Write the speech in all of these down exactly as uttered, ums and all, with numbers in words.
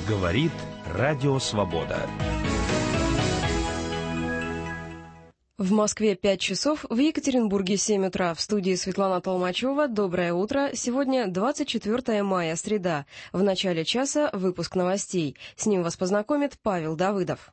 Говорит Радио Свобода. В Москве пять часов, в Екатеринбурге семь утра. В студии Светлана Толмачева. Доброе утро. Сегодня двадцать четвёртое мая, среда. В начале часа выпуск новостей. С ним вас познакомит Павел Давыдов.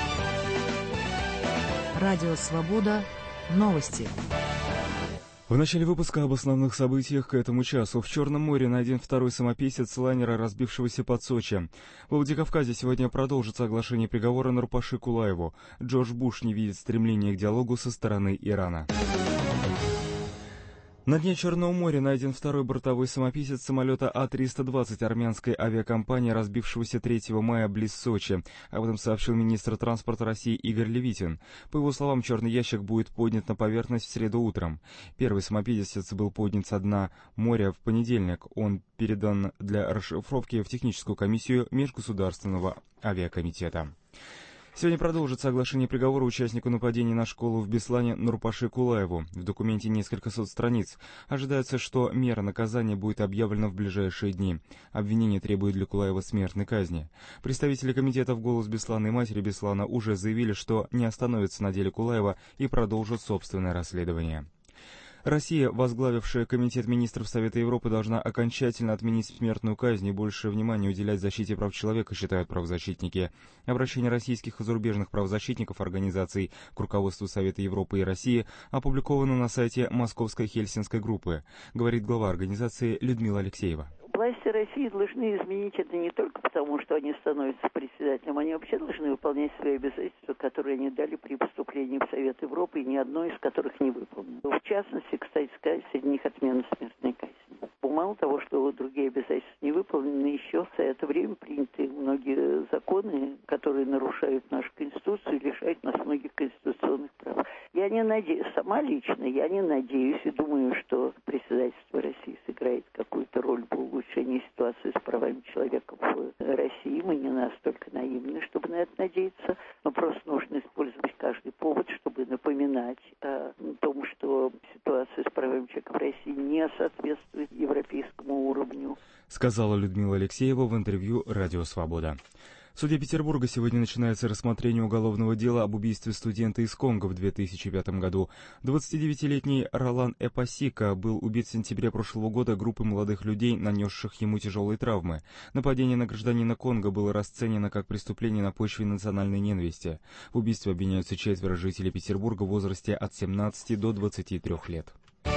Радио Свобода. Новости. В начале выпуска об основных событиях к этому часу. В Черном море найден второй самописец лайнера, разбившегося под Сочи. В Владикавказе сегодня продолжится оглашение приговора Нурпаши Кулаеву. Джордж Буш не видит стремления к диалогу со стороны Ирана. На дне Черного моря найден второй бортовой самописец самолета А триста двадцать армянской авиакомпании, разбившегося третьего мая близ Сочи. Об этом сообщил министр транспорта России Игорь Левитин. По его словам, черный ящик будет поднят на поверхность в среду утром. Первый самописец был поднят со дна моря в понедельник. Он передан для расшифровки в техническую комиссию Межгосударственного авиакомитета. Сегодня продолжится оглашение приговора участнику нападения на школу в Беслане Нурпаши Кулаеву. В документе несколько сот страниц. Ожидается, что мера наказания будет объявлена в ближайшие дни. Обвинение требует для Кулаева смертной казни. Представители комитетов «Голос Беслана» и матери Беслана уже заявили, что не остановятся на деле Кулаева и продолжат собственное расследование. Россия, возглавившая Комитет министров Совета Европы, должна окончательно отменить смертную казнь и больше внимания уделять защите прав человека, считают правозащитники. Обращение российских и зарубежных правозащитников организаций к руководству Совета Европы и России опубликовано на сайте Московской Хельсинской группы, говорит глава организации Людмила Алексеева. Власти России должны изменить это не только потому, что они становятся председателем, они вообще должны выполнять свои обязательства, которые они дали при поступлении в Совет Европы, и ни одно из которых не выполнено. В частности, кстати сказать, среди них отмена смертной казни. Мало того, что другие обязательства не выполнены, еще за это время приняты многие законы, которые нарушают нашу Конституцию и лишают нас многих конституционных прав. Я не надеюсь, сама лично, я не надеюсь и думаю, что председательство России сыграет какую-то роль в улучшении ситуации с правами человека в России. Мы не настолько наивны, чтобы на это надеяться, но просто нужно использовать каждый повод, чтобы напоминать о том, что ситуация с правами человека в России не соответствует европейскому уровню. Сказала Людмила Алексеева в интервью «Радио Свобода». В суде Петербурга сегодня начинается рассмотрение уголовного дела об убийстве студента из Конго в две тысячи пятом году. двадцатидевятилетний Ролан Эпасика был убит в сентябре прошлого года группой молодых людей, нанесших ему тяжелые травмы. Нападение на гражданина Конго было расценено как преступление на почве национальной ненависти. В убийстве обвиняются четверо жителей Петербурга в возрасте от семнадцати до двадцати трёх лет.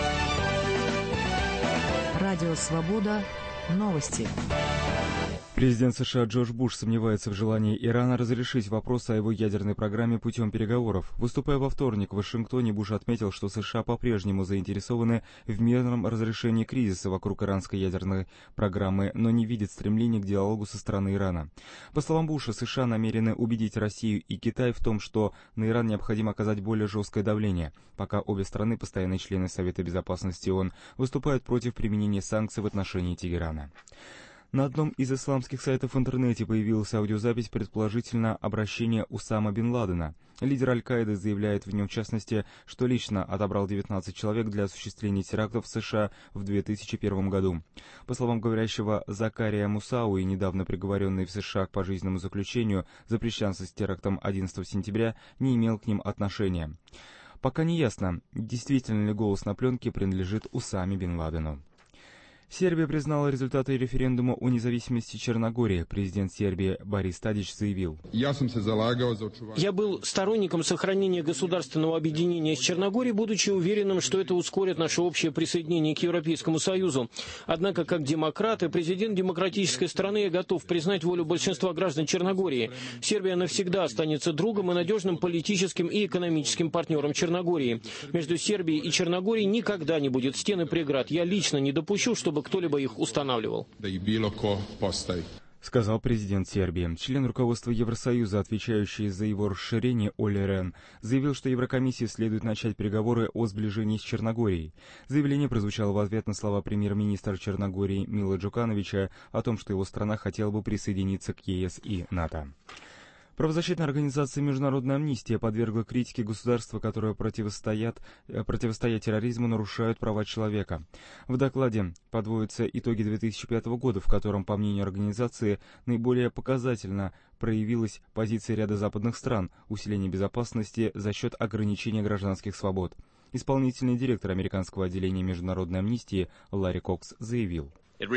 Радио Свобода. Новости. Президент США Джордж Буш сомневается в желании Ирана разрешить вопрос о его ядерной программе путем переговоров. Выступая во вторник в Вашингтоне, Буш отметил, что США по-прежнему заинтересованы в мирном разрешении кризиса вокруг иранской ядерной программы, но не видит стремления к диалогу со стороны Ирана. По словам Буша, США намерены убедить Россию и Китай в том, что на Иран необходимо оказать более жесткое давление, пока обе страны, постоянные члены Совета Безопасности ООН, выступают против применения санкций в отношении Тегерана. На одном из исламских сайтов в интернете появилась аудиозапись предположительно обращения Усама бен Ладена. Лидер Аль-Каиды заявляет в нем, в частности, что лично отобрал девятнадцать человек для осуществления терактов в США в две тысячи первом году. По словам говорящего Закария Мусауи, недавно приговоренный в США к пожизненному заключению за причастность к терактам одиннадцатого сентября, не имел к ним отношения. Пока не ясно, действительно ли голос на пленке принадлежит Усаме бен Ладену. Сербия признала результаты референдума о независимости Черногории. Президент Сербии Борис Тадич заявил: «Я был сторонником сохранения государственного объединения с Черногорией, будучи уверенным, что это ускорит наше общее присоединение к Европейскому Союзу. Однако, как демократ и президент демократической страны, я готов признать волю большинства граждан Черногории. Сербия навсегда останется другом и надежным политическим и экономическим партнером Черногории. Между Сербией и Черногорией никогда не будет стен и преград. Я лично не допущу, чтобы кто-либо их устанавливал», — сказал президент Сербии. Член руководства Евросоюза, отвечающий за его расширение, Оли Рен, заявил, что Еврокомиссии следует начать переговоры о сближении с Черногорией. Заявление прозвучало в ответ на слова премьер-министра Черногории Мила Джукановича о том, что его страна хотела бы присоединиться к ЕС и НАТО. Правозащитная организация «Международная амнистия» подвергла критике государства, которые противостоят, противостоят терроризму, нарушают права человека. В докладе подводятся итоги две тысячи пятого года, в котором, по мнению организации, наиболее показательно проявилась позиция ряда западных стран – усиление безопасности за счет ограничения гражданских свобод. Исполнительный директор американского отделения «Международной амнистии» Ларри Кокс заявил: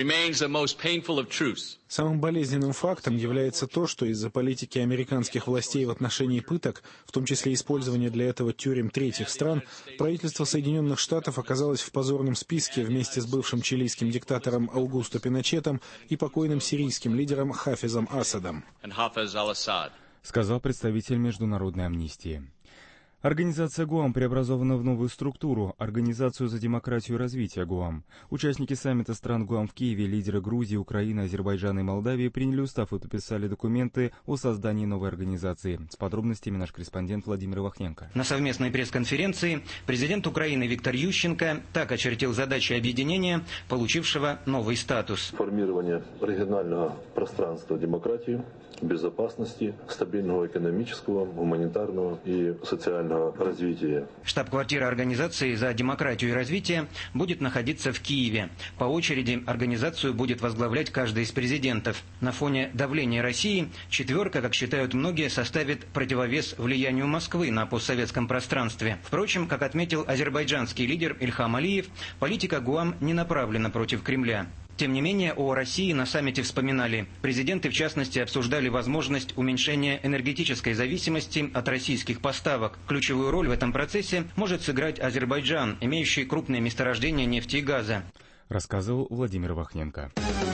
Самым болезненным фактом является то, что из-за политики американских властей в отношении пыток, в том числе использования для этого тюрем третьих стран, правительство Соединенных Штатов оказалось в позорном списке вместе с бывшим чилийским диктатором Аугусто Пиночетом и покойным сирийским лидером Хафизом Асадом, сказал представитель Международной амнистии. Организация ГУАМ преобразована в новую структуру – Организацию за демократию и развитие ГУАМ. Участники саммита стран ГУАМ в Киеве, лидеры Грузии, Украины, Азербайджана и Молдавии приняли устав и подписали документы о создании новой организации. С подробностями наш корреспондент Владимир Вахненко. На совместной пресс-конференции президент Украины Виктор Ющенко так очертил задачи объединения, получившего новый статус. Формирование регионального пространства демократии, безопасности, стабильного экономического, гуманитарного и социального развития. Штаб-квартира Организации за демократию и развитие будет находиться в Киеве. По очереди организацию будет возглавлять каждый из президентов. На фоне давления России четверка, как считают многие, составит противовес влиянию Москвы на постсоветском пространстве. Впрочем, как отметил азербайджанский лидер Ильхам Алиев, политика ГУАМ не направлена против Кремля. Тем не менее, о России на саммите вспоминали. Президенты, в частности, обсуждали возможность уменьшения энергетической зависимости от российских поставок. Ключевую роль в этом процессе может сыграть Азербайджан, имеющий крупные месторождения нефти и газа, рассказывал Владимир Вахненко.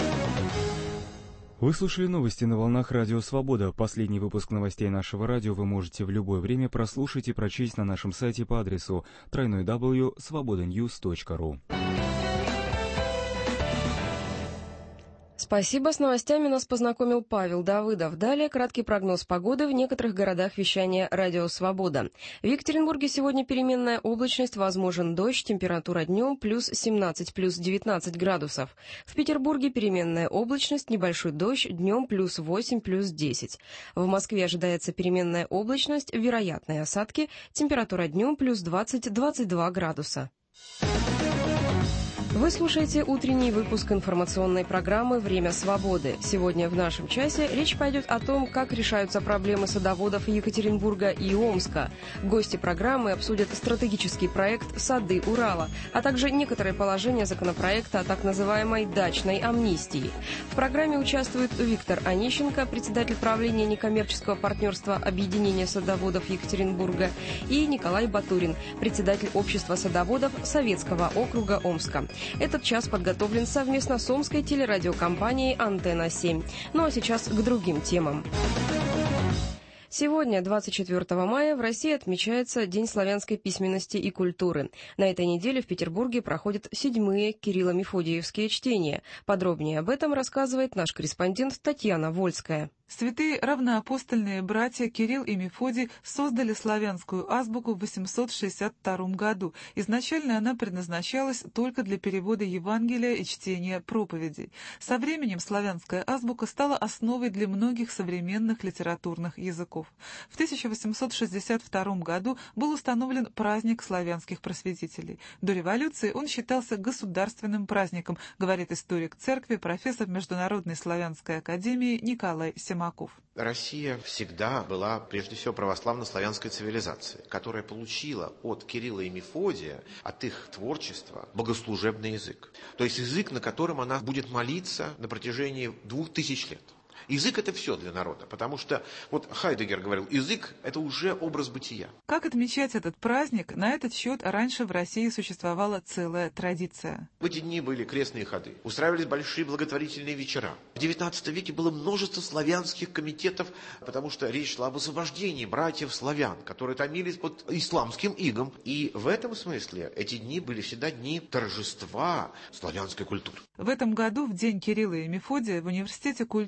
Вы слушали новости на волнах Радио Свобода. Последний выпуск новостей нашего радио вы можете в любое время прослушать и прочесть на нашем сайте по адресу дабл ю дабл ю дабл ю точка свобода ньюс точка ру. Спасибо. С новостями нас познакомил Павел Давыдов. Далее краткий прогноз погоды в некоторых городах вещания «Радио Свобода». В Екатеринбурге сегодня переменная облачность, возможен дождь, температура днем плюс семнадцать, плюс девятнадцать градусов. В Петербурге переменная облачность, небольшой дождь, днем плюс восемь, плюс десять. В Москве ожидается переменная облачность, вероятные осадки, температура днем плюс двадцать, двадцать два градуса. Вы слушаете утренний выпуск информационной программы «Время свободы». Сегодня в нашем часе речь пойдет о том, как решаются проблемы садоводов Екатеринбурга и Омска. Гости программы обсудят стратегический проект «Сады Урала», а также некоторые положения законопроекта о так называемой дачной амнистии. В программе участвуют Виктор Онищенко, председатель правления некоммерческого партнерства Объединения садоводов Екатеринбурга, и Николай Батурин, председатель общества садоводов Советского округа Омска. Этот час подготовлен совместно с омской телерадиокомпанией «Антенна семь». Ну а сейчас к другим темам. Сегодня, двадцать четвёртого мая, в России отмечается День славянской письменности и культуры. На этой неделе в Петербурге проходят седьмые Кирилло-Мефодиевские чтения. Подробнее об этом рассказывает наш корреспондент Татьяна Вольская. Святые равноапостольные братья Кирилл и Мефодий создали славянскую азбуку в восемьсот шестьдесят втором году. Изначально она предназначалась только для перевода Евангелия и чтения проповедей. Со временем славянская азбука стала основой для многих современных литературных языков. В тысяча восемьсот шестьдесят втором году был установлен праздник славянских просветителей. До революции он считался государственным праздником, говорит историк церкви, профессор Международной славянской академии Николай Семаков. Россия всегда была, прежде всего, православно-славянской цивилизацией, которая получила от Кирилла и Мефодия, от их творчества, богослужебный язык. То есть язык, на котором она будет молиться на протяжении двух тысяч лет. Язык – это все для народа, потому что, вот Хайдеггер говорил, язык – это уже образ бытия. Как отмечать этот праздник? На этот счет раньше в России существовала целая традиция. В эти дни были крестные ходы, устраивались большие благотворительные вечера. В девятнадцатом веке было множество славянских комитетов, потому что речь шла об освобождении братьев-славян, которые томились под исламским игом. И в этом смысле эти дни были всегда дни торжества славянской культуры. В этом году, в день Кирилла и Мефодия, в Университете культуры и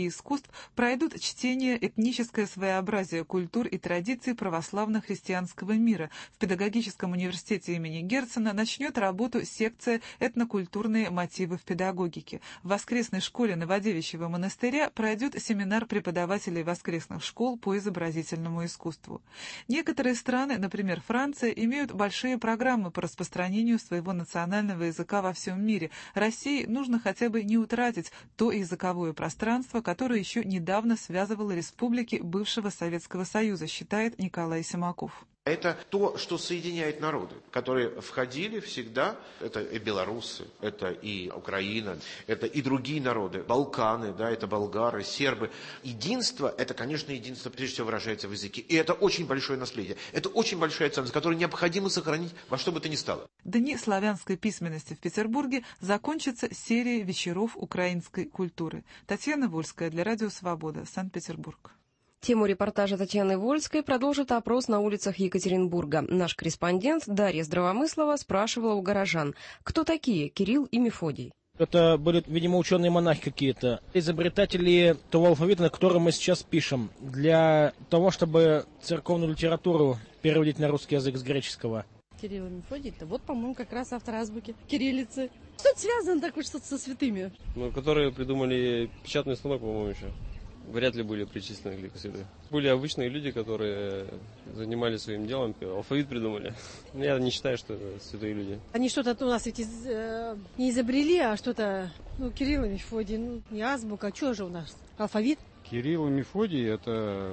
искусств пройдут чтение «Этническое своеобразие культур и традиций православно-христианского мира». В педагогическом университете имени Герцена начнет работу секция «Этнокультурные мотивы в педагогике». В воскресной школе Новодевичьего монастыря пройдет семинар преподавателей воскресных школ по изобразительному искусству. Некоторые страны, например, Франция, имеют большие программы по распространению своего национального языка во всем мире. России нужно хотя бы не утратить то языковое пространство, которое еще недавно связывало республики бывшего Советского Союза, считает Николай Симаков. Это то, что соединяет народы, которые входили всегда, это и белорусы, это и Украина, это и другие народы, Балканы, да, это болгары, сербы. Единство, это, конечно, единство, прежде всего, выражается в языке. И это очень большое наследие, это очень большая ценность, которую необходимо сохранить во что бы то ни стало. Дни славянской письменности в Петербурге закончится серией вечеров украинской культуры. Татьяна Вольская для Радио Свобода, Санкт-Петербург. Тему репортажа Татьяны Вольской продолжит опрос на улицах Екатеринбурга. Наш корреспондент Дарья Здравомыслова спрашивала у горожан, кто такие Кирилл и Мефодий. Это были, видимо, ученые-монахи какие-то, изобретатели того алфавита, на котором мы сейчас пишем, для того, чтобы церковную литературу переводить на русский язык с греческого. Кирилл и Мефодий, это вот, по-моему, как раз автор азбуки кириллицы. Что-то связано такое, что-то со святыми. Ну, которые придумали печатный станок, по-моему, еще. Вряд ли были причислены к лику святых. Были обычные люди, которые занимались своим делом, алфавит придумали. Я не считаю, что это святые люди. Они что-то у нас ведь из, э, не изобрели, а что-то, ну, Кирилл и Мефодий, ну, не азбука, а что же у нас? Алфавит? Кирилл и Мефодий – это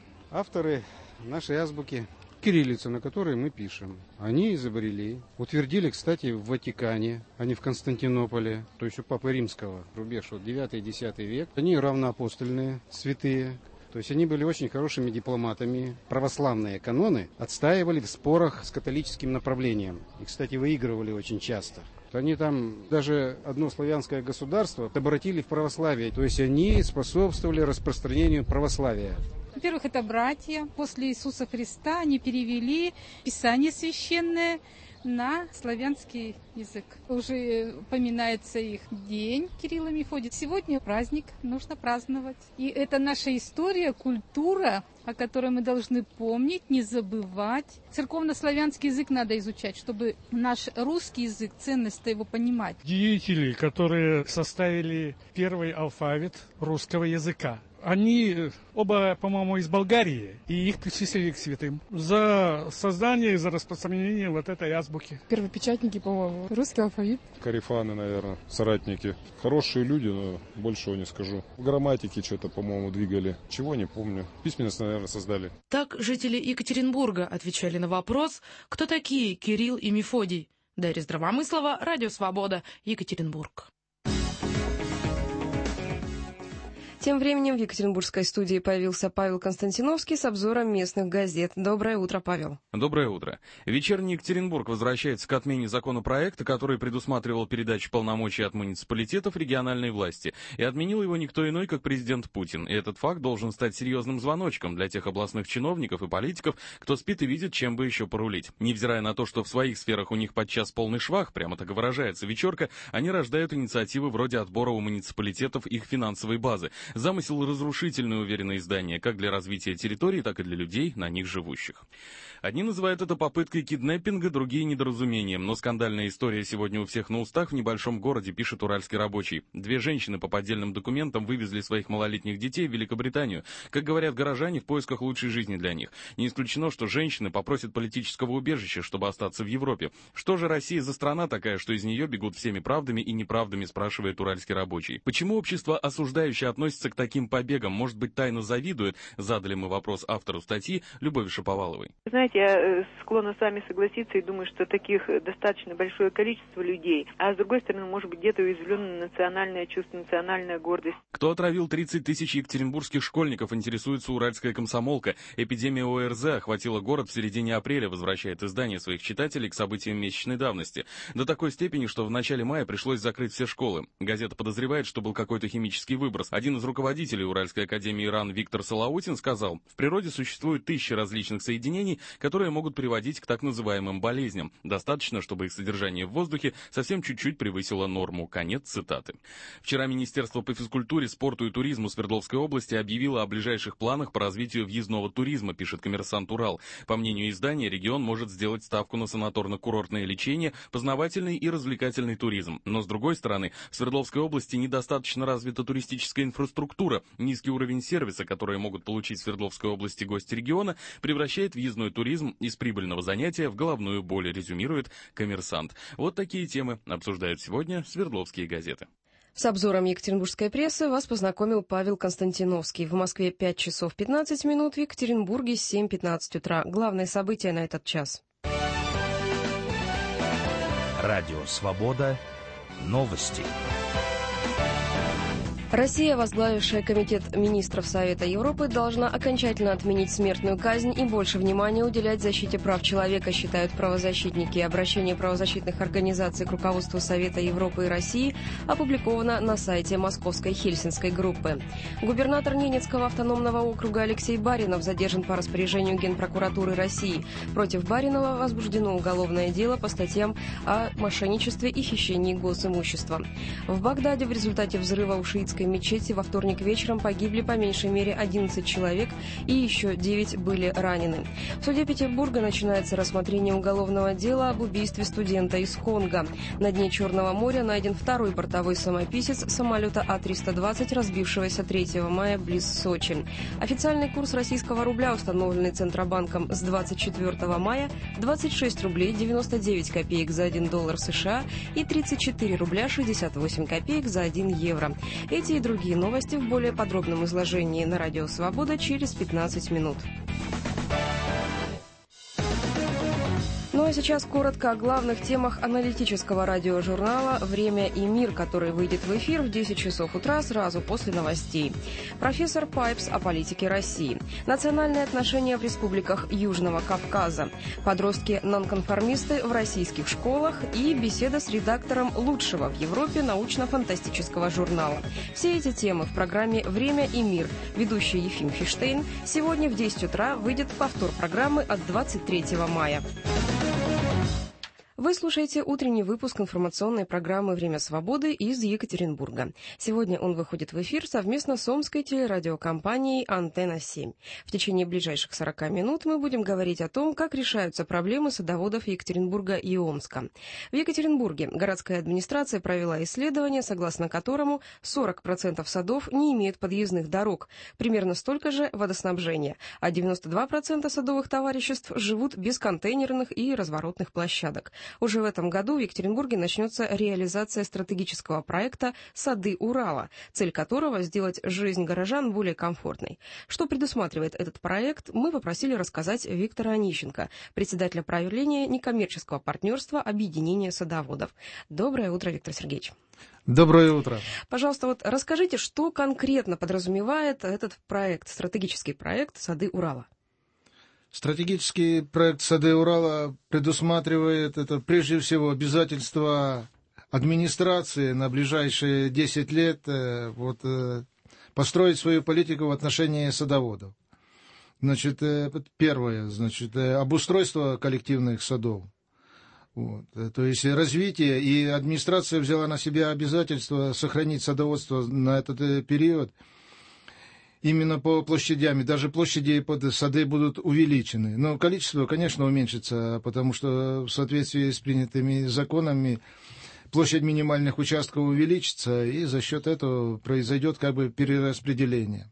авторы нашей азбуки, кириллицу, на которой мы пишем. Они изобрели, утвердили, кстати, в Ватикане, а не в Константинополе, то есть у Папы Римского, рубеж вот девятый-десятый век. Они равноапостольные, святые, то есть они были очень хорошими дипломатами. Православные каноны отстаивали в спорах с католическим направлением. И, кстати, выигрывали очень часто. Они там даже одно славянское государство обратили в православие, то есть они способствовали распространению православия. Во-первых, это братья. После Иисуса Христа они перевели Писание священное на славянский язык. Уже упоминается их день, Кирилл и Мефодий. Сегодня праздник, нужно праздновать. И это наша история, культура, о которой мы должны помнить, не забывать. Церковно-славянский язык надо изучать, чтобы наш русский язык, ценность его понимать. Деятели, которые составили первый алфавит русского языка. Они оба, по-моему, из Болгарии, и их причислили к святым за создание и за распространение вот этой азбуки. Первопечатники, по-моему, русский алфавит. Карифаны, наверное, соратники. Хорошие люди, но большего не скажу. В грамматике что-то, по-моему, двигали. Чего, не помню. Письменность, наверное, создали. Так жители Екатеринбурга отвечали на вопрос, кто такие Кирилл и Мефодий. Дарья Здравомыслова, Радио Свобода, Екатеринбург. Тем временем в екатеринбургской студии появился Павел Константиновский с обзором местных газет. Доброе утро, Павел. Доброе утро. Вечерний Екатеринбург возвращается к отмене законопроекта, который предусматривал передачу полномочий от муниципалитетов региональной власти. И отменил его никто иной, как президент Путин. И этот факт должен стать серьезным звоночком для тех областных чиновников и политиков, кто спит и видит, чем бы еще порулить. Невзирая на то, что в своих сферах у них подчас полный швах, прямо так и выражается вечерка, они рождают инициативы вроде отбора у муниципалитетов их финансовой базы. Замысел разрушительный, уверенные издания, как для развития территорий, так и для людей, на них живущих. Одни называют это попыткой киднеппинга, другие — недоразумением. Но скандальная история сегодня у всех на устах в небольшом городе, пишет уральский рабочий. Две женщины по поддельным документам вывезли своих малолетних детей в Великобританию. Как говорят горожане, в поисках лучшей жизни для них. Не исключено, что женщины попросят политического убежища, чтобы остаться в Европе. Что же Россия за страна такая, что из нее бегут всеми правдами и неправдами, спрашивает уральский рабочий. Почему общество осуждающее относится к таким побегам? Может быть, тайно завидует? Задали мы вопрос автору статьи Любови Шаповаловой. Знаете, я склонна с вами согласиться и думаю, что таких достаточно большое количество людей. А с другой стороны, может быть, где-то уязвлено национальное чувство, национальная гордость. Кто отравил тридцать тысяч екатеринбургских школьников, интересуется уральская комсомолка. Эпидемия ОРЗ охватила город в середине апреля, возвращает издание своих читателей к событиям месячной давности. До такой степени, что в начале мая пришлось закрыть все школы. Газета подозревает, что был какой-то химический выброс. Один из руководителей Уральской академии РАН Виктор Салаутин сказал, в природе существует тысячи различных соединений, которые могут приводить к так называемым болезням. Достаточно, чтобы их содержание в воздухе совсем чуть-чуть превысило норму. Конец цитаты. Вчера Министерство по физкультуре, спорту и туризму Свердловской области объявило о ближайших планах по развитию въездного туризма, пишет «Коммерсант Урал». По мнению издания, регион может сделать ставку на санаторно-курортное лечение, познавательный и развлекательный туризм. Но, с другой стороны, в Свердловской области недостаточно развита туристическая инфраструктура. Низкий уровень сервиса, который могут получить в Свердловской области гости региона, превращает въездной туризм из прибыльного занятия в головную боль, резюмирует «Коммерсант». Вот такие темы обсуждают сегодня свердловские газеты. С обзором екатеринбургской прессы вас познакомил Павел Константиновский. В Москве пять часов пятнадцать минут, в Екатеринбурге семь пятнадцать утра. Главные события на этот час. Радио «Свобода». Новости. Россия, возглавившая Комитет министров Совета Европы, должна окончательно отменить смертную казнь и больше внимания уделять защите прав человека, считают правозащитники. Обращение правозащитных организаций к руководству Совета Европы и России опубликовано на сайте Московской Хельсинской группы. Губернатор Ненецкого автономного округа Алексей Баринов задержан по распоряжению Генпрокуратуры России. Против Баринова возбуждено уголовное дело по статьям о мошенничестве и хищении госимущества. В Багдаде в результате взрыва у шиитской мечети во вторник вечером погибли по меньшей мере одиннадцать человек и еще девять были ранены. В суде Петербурга начинается рассмотрение уголовного дела об убийстве студента из Конго. На дне Черного моря найден второй бортовой самописец самолета А триста двадцать, разбившегося третьего мая близ Сочи. Официальный курс российского рубля, установленный Центробанком с двадцать четвёртого мая, двадцать шесть рублей девяносто девять копеек за один доллар США и тридцать четыре рубля шестьдесят восемь копеек за один евро. Эти и другие новости в более подробном изложении на Радио Свобода через пятнадцать минут. Ну а сейчас коротко о главных темах аналитического радиожурнала «Время и мир», который выйдет в эфир в десять часов утра сразу после новостей. Профессор Пайпс о политике России. Национальные отношения в республиках Южного Кавказа. Подростки-нонконформисты в российских школах и беседа с редактором лучшего в Европе научно-фантастического журнала. Все эти темы в программе «Время и мир». Ведущий Ефим Фиштейн. Сегодня в десять утра выйдет повтор программы от двадцать третьего мая. Вы слушаете утренний выпуск информационной программы «Время свободы» из Екатеринбурга. Сегодня он выходит в эфир совместно с омской телерадиокомпанией «Антенна семь». В течение ближайших сорока минут мы будем говорить о том, как решаются проблемы садоводов Екатеринбурга и Омска. В Екатеринбурге городская администрация провела исследование, согласно которому сорок процентов садов не имеют подъездных дорог, примерно столько же водоснабжения, а девяносто два процента садовых товариществ живут без контейнерных и разворотных площадок. Уже в этом году в Екатеринбурге начнется реализация стратегического проекта «Сады Урала», цель которого – сделать жизнь горожан более комфортной. Что предусматривает этот проект, мы попросили рассказать Виктора Онищенко, председателя правления некоммерческого партнерства объединения садоводов. Доброе утро, Виктор Сергеевич. Доброе утро. Пожалуйста, вот расскажите, что конкретно подразумевает этот проект, стратегический проект «Сады Урала». Стратегический проект «Сады Урала» предусматривает это прежде всего обязательство администрации на ближайшие десять лет вот, построить свою политику в отношении садоводов. Значит, первое, значит, обустройство коллективных садов. Вот, то есть развитие, и администрация взяла на себя обязательство сохранить садоводство на этот период. Именно по площадям, и даже площади под сады будут увеличены. Но количество, конечно, уменьшится, потому что в соответствии с принятыми законами площадь минимальных участков увеличится, и за счет этого произойдет как бы перераспределение.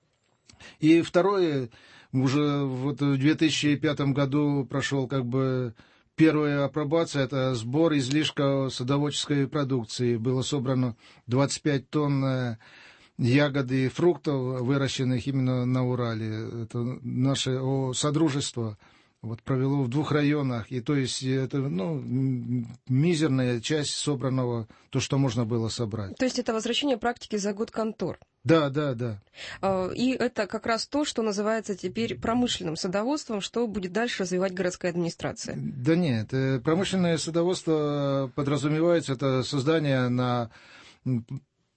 И второе, уже вот в две тысячи пятом году прошел как бы первая апробация, это сбор излишка садоводческой продукции. Было собрано двадцать пять тонн ягоды и фруктов, выращенных именно на Урале. Это наше содружество вот, провело в двух районах. И то есть это ну, мизерная часть собранного, то, что можно было собрать. То есть это возвращение практики за год контор. Да, да, да. И это как раз то, что называется теперь промышленным садоводством, что будет дальше развивать городская администрация. Да нет, промышленное садоводство подразумевается, это создание на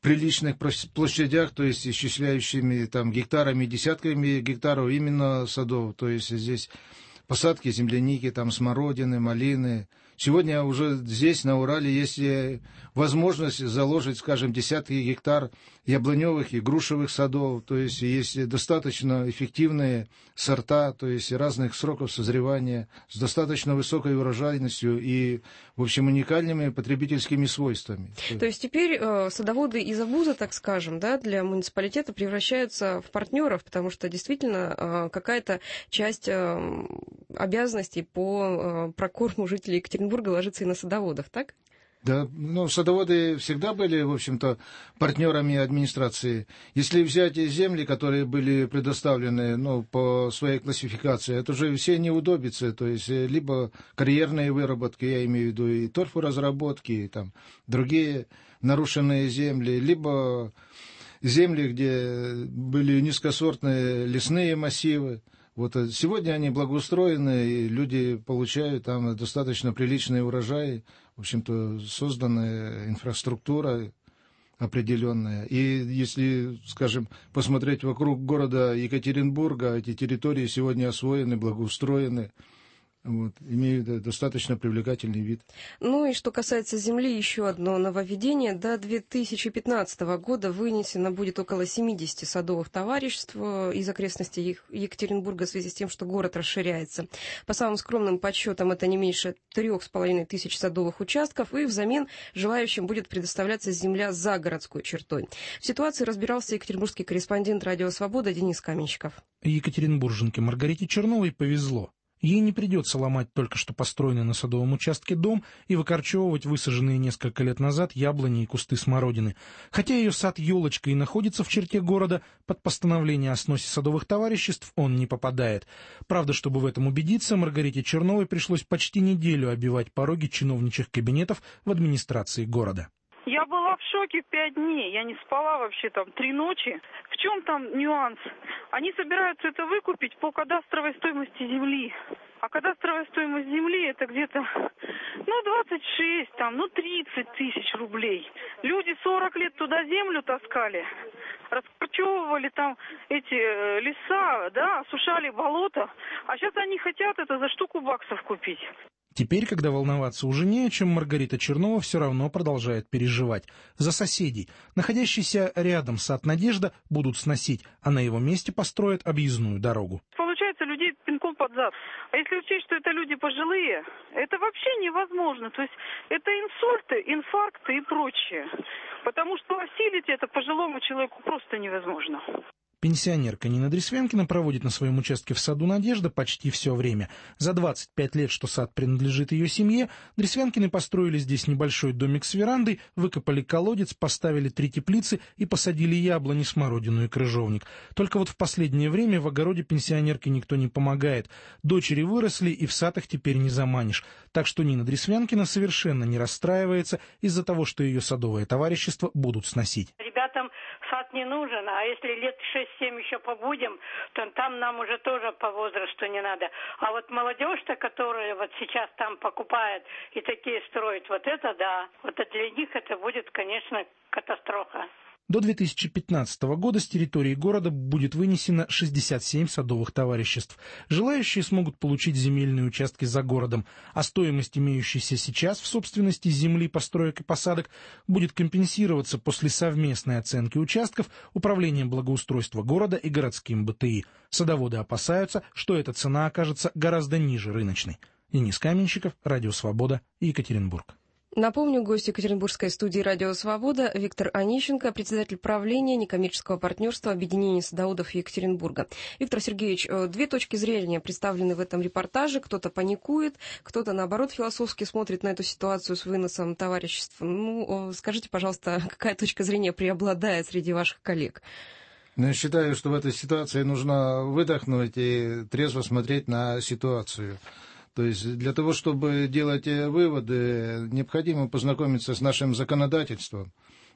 приличных площадях, то есть исчисляющими там гектарами, десятками гектаров именно садов. То есть здесь посадки земляники, там смородины, малины. Сегодня уже здесь, на Урале, есть возможность заложить, скажем, десятки гектар яблоневых и грушевых садов. То есть есть достаточно эффективные сорта, то есть разных сроков созревания, с достаточно высокой урожайностью и, в общем, уникальными потребительскими свойствами. То есть теперь э, садоводы из обуза, так скажем, да, для муниципалитета превращаются в партнеров, потому что действительно э, какая-то часть э, обязанностей по э, прокорму жителей Екатеринбурга ложится и на садоводах, так? Да, ну, садоводы всегда были, в общем-то, партнерами администрации. Если взять земли, которые были предоставлены, ну, по своей классификации, это же все неудобицы, то есть либо карьерные выработки, я имею в виду и торфоразработки, и там другие нарушенные земли, либо земли, где были низкосортные лесные массивы. Вот сегодня они благоустроены, и люди получают там достаточно приличные урожаи. В общем-то, создана инфраструктура определенная. И если, скажем, посмотреть вокруг города Екатеринбурга, эти территории сегодня освоены, благоустроены. Вот, имеют достаточно привлекательный вид. Ну и что касается земли, еще одно нововведение. До две тысячи пятнадцатого года вынесено будет около семидесяти садовых товариществ из окрестностей Екатеринбурга в связи с тем, что город расширяется. По самым скромным подсчетам, это не меньше трех с половиной тысяч садовых участков, и взамен желающим будет предоставляться земля за городской чертой. В ситуации разбирался екатеринбургский корреспондент «Радио Свобода» Денис Каменщиков. Екатеринбурженке Маргарите Черновой повезло. Ей не придется ломать только что построенный на садовом участке дом и выкорчевывать высаженные несколько лет назад яблони и кусты смородины. Хотя ее сад елочка и находится в черте города, под постановление о сносе садовых товариществ он не попадает. Правда, чтобы в этом убедиться, Маргарите Черновой пришлось почти неделю оббивать пороги чиновничьих кабинетов в администрации города. Я была в шоке пять дней, я не спала вообще там три ночи. В чем там нюанс? Они собираются это выкупить по кадастровой стоимости земли. А кадастровая стоимость земли это где-то, ну, двадцать шесть, там, ну, тридцать тысяч рублей. Люди сорок лет туда землю таскали, раскорчевывали там эти леса, да, осушали болото. А сейчас они хотят это за штуку баксов купить. Теперь, когда волноваться уже не о чем, Маргарита Чернова все равно продолжает переживать. За соседей. Находящийся рядом сад «Надежда» будут сносить, а на его месте построят объездную дорогу. Получается, людей пинком под зад. А если учесть, что это люди пожилые, это вообще невозможно. То есть это инсульты, инфаркты и прочее. Потому что осилить это пожилому человеку просто невозможно. Пенсионерка Нина Дресвянкина проводит на своем участке в саду «Надежда» почти все время. За двадцать пять лет, что сад принадлежит ее семье, Дресвянкины построили здесь небольшой домик с верандой, выкопали колодец, поставили три теплицы и посадили яблони, смородину и крыжовник. Только вот в последнее время в огороде пенсионерке никто не помогает. Дочери выросли, и в сад их теперь не заманишь. Так что Нина Дресвянкина совершенно не расстраивается из-за того, что ее садовое товарищество будут сносить. Ребятам сад не нужен, а если лет шесть-семь еще побудем, то там нам уже тоже по возрасту не надо. А вот молодежь-то, которая вот сейчас там покупает и такие строит, вот это да, вот для них это будет, конечно, катастрофа. До две тысячи пятнадцатого года с территории города будет вынесено шестьдесят семь садовых товариществ. Желающие смогут получить земельные участки за городом, а стоимость имеющейся сейчас в собственности земли, построек и посадок будет компенсироваться после совместной оценки участков Управлением благоустройства города и городским бэ тэ и. Садоводы опасаются, что эта цена окажется гораздо ниже рыночной. Денис Каменщиков, Радио Свобода, Екатеринбург. Напомню, гость Екатеринбургской студии «Радио Свобода» Виктор Онищенко, председатель правления некоммерческого партнерства объединения садоводов Екатеринбурга. Виктор Сергеевич, две точки зрения представлены в этом репортаже. Кто-то паникует, кто-то, наоборот, философски смотрит на эту ситуацию с выносом товариществ. Ну, скажите, пожалуйста, какая точка зрения преобладает среди ваших коллег? Ну, я считаю, что в этой ситуации нужно выдохнуть и трезво смотреть на ситуацию. То есть для того, чтобы делать выводы, необходимо познакомиться с нашим законодательством.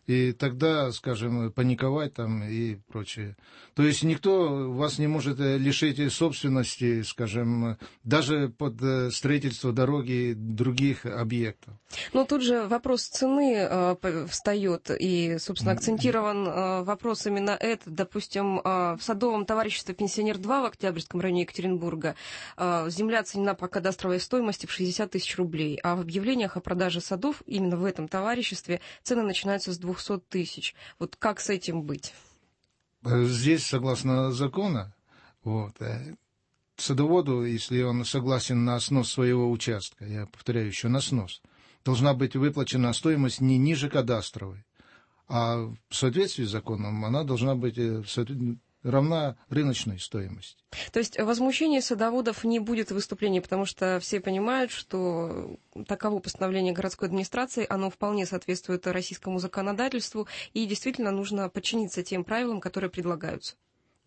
И тогда, скажем, паниковать там и прочее. То есть никто вас не может лишить собственности, скажем, даже под строительство дороги и других объектов. Но тут же вопрос цены э, встает, и, собственно, акцентирован э, вопрос именно этот. Допустим, э, в садовом товариществе «Пенсионер-два» в Октябрьском районе Екатеринбурга э, земля оценена по кадастровой стоимости в шестьдесят тысяч рублей, а в объявлениях о продаже садов именно в этом товариществе цены начинаются с двухсот тысяч. Вот как с этим быть? Здесь, согласно закону, вот, садоводу, если он согласен на снос своего участка, я повторяю еще, на снос, должна быть выплачена стоимость не ниже кадастровой, а в соответствии с законом она должна быть равна рыночной стоимости. То есть возмущения садоводов не будет выступлений, потому что все понимают, что таково постановление городской администрации, оно вполне соответствует российскому законодательству, и действительно нужно подчиниться тем правилам, которые предлагаются.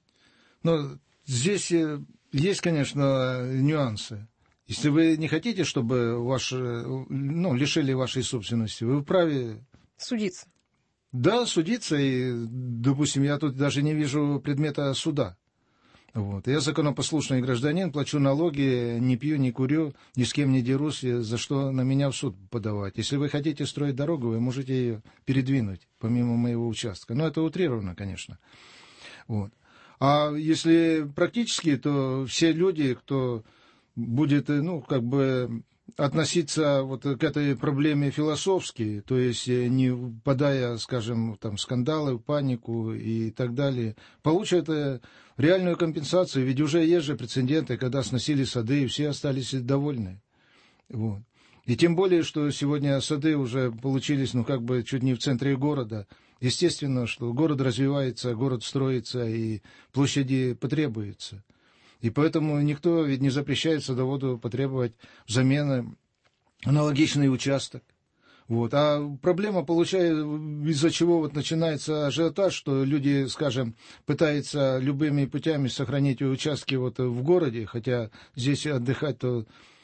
Но здесь есть, конечно, нюансы. Если вы не хотите, чтобы ваш, ну, лишили вашей собственности, вы вправе судиться. Да, судиться, и, допустим, я тут даже не вижу предмета суда. Вот. Я законопослушный гражданин, плачу налоги, не пью, не курю, ни с кем не дерусь, за что на меня в суд подавать. Если вы хотите строить дорогу, вы можете ее передвинуть, помимо моего участка. Но это утрировано, конечно. Вот. А если практически, то все люди, кто будет, ну, как бы относиться вот к этой проблеме философски, то есть не впадая, скажем, там, в скандалы, в панику и так далее, получат реальную компенсацию, ведь уже есть же прецеденты, когда сносили сады, и все остались довольны. Вот. И тем более, что сегодня сады уже получились, ну, как бы чуть не в центре города. Естественно, что город развивается, город строится, и площади потребуются. И поэтому никто ведь не запрещает садоводу потребовать взамен аналогичный участок. Вот. А проблема, получается, из-за чего вот начинается ажиотаж, что люди, скажем, пытаются любыми путями сохранить участки вот в городе, хотя здесь отдыхать-то,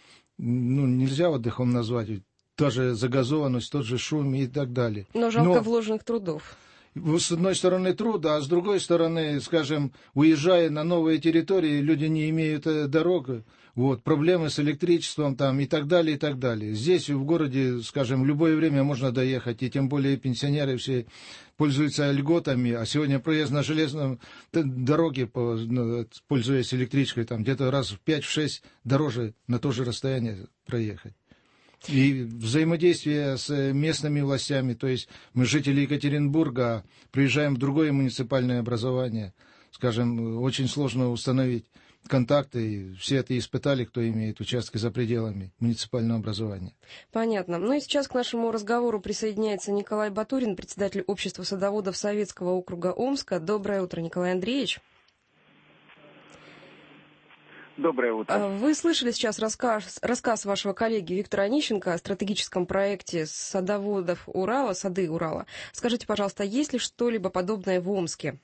ну, нельзя отдыхом назвать, та же загазованность, тот же шум и так далее. Но жалко Но... вложенных трудов. С одной стороны труд, а с другой стороны, скажем, уезжая на новые территории, люди не имеют дорог, вот, проблемы с электричеством там и так далее, и так далее. Здесь в городе, скажем, в любое время можно доехать, и тем более пенсионеры все пользуются льготами, а сегодня проезд на железной дороге, пользуясь электричкой, там где-то раз в пять-шесть дороже на то же расстояние проехать. И взаимодействие с местными властями, то есть мы, жители Екатеринбурга, приезжаем в другое муниципальное образование, скажем, очень сложно установить контакты, все это испытали, кто имеет участки за пределами муниципального образования. Понятно. Ну и сейчас к нашему разговору присоединяется Николай Батурин, председатель общества садоводов Советского округа Омска. Доброе утро, Николай Андреевич. Доброе утро. Вы слышали сейчас рассказ, рассказ вашего коллеги Виктора Онищенко о стратегическом проекте садоводов Урала, сады Урала. Скажите, пожалуйста, есть ли что-либо подобное в Омске?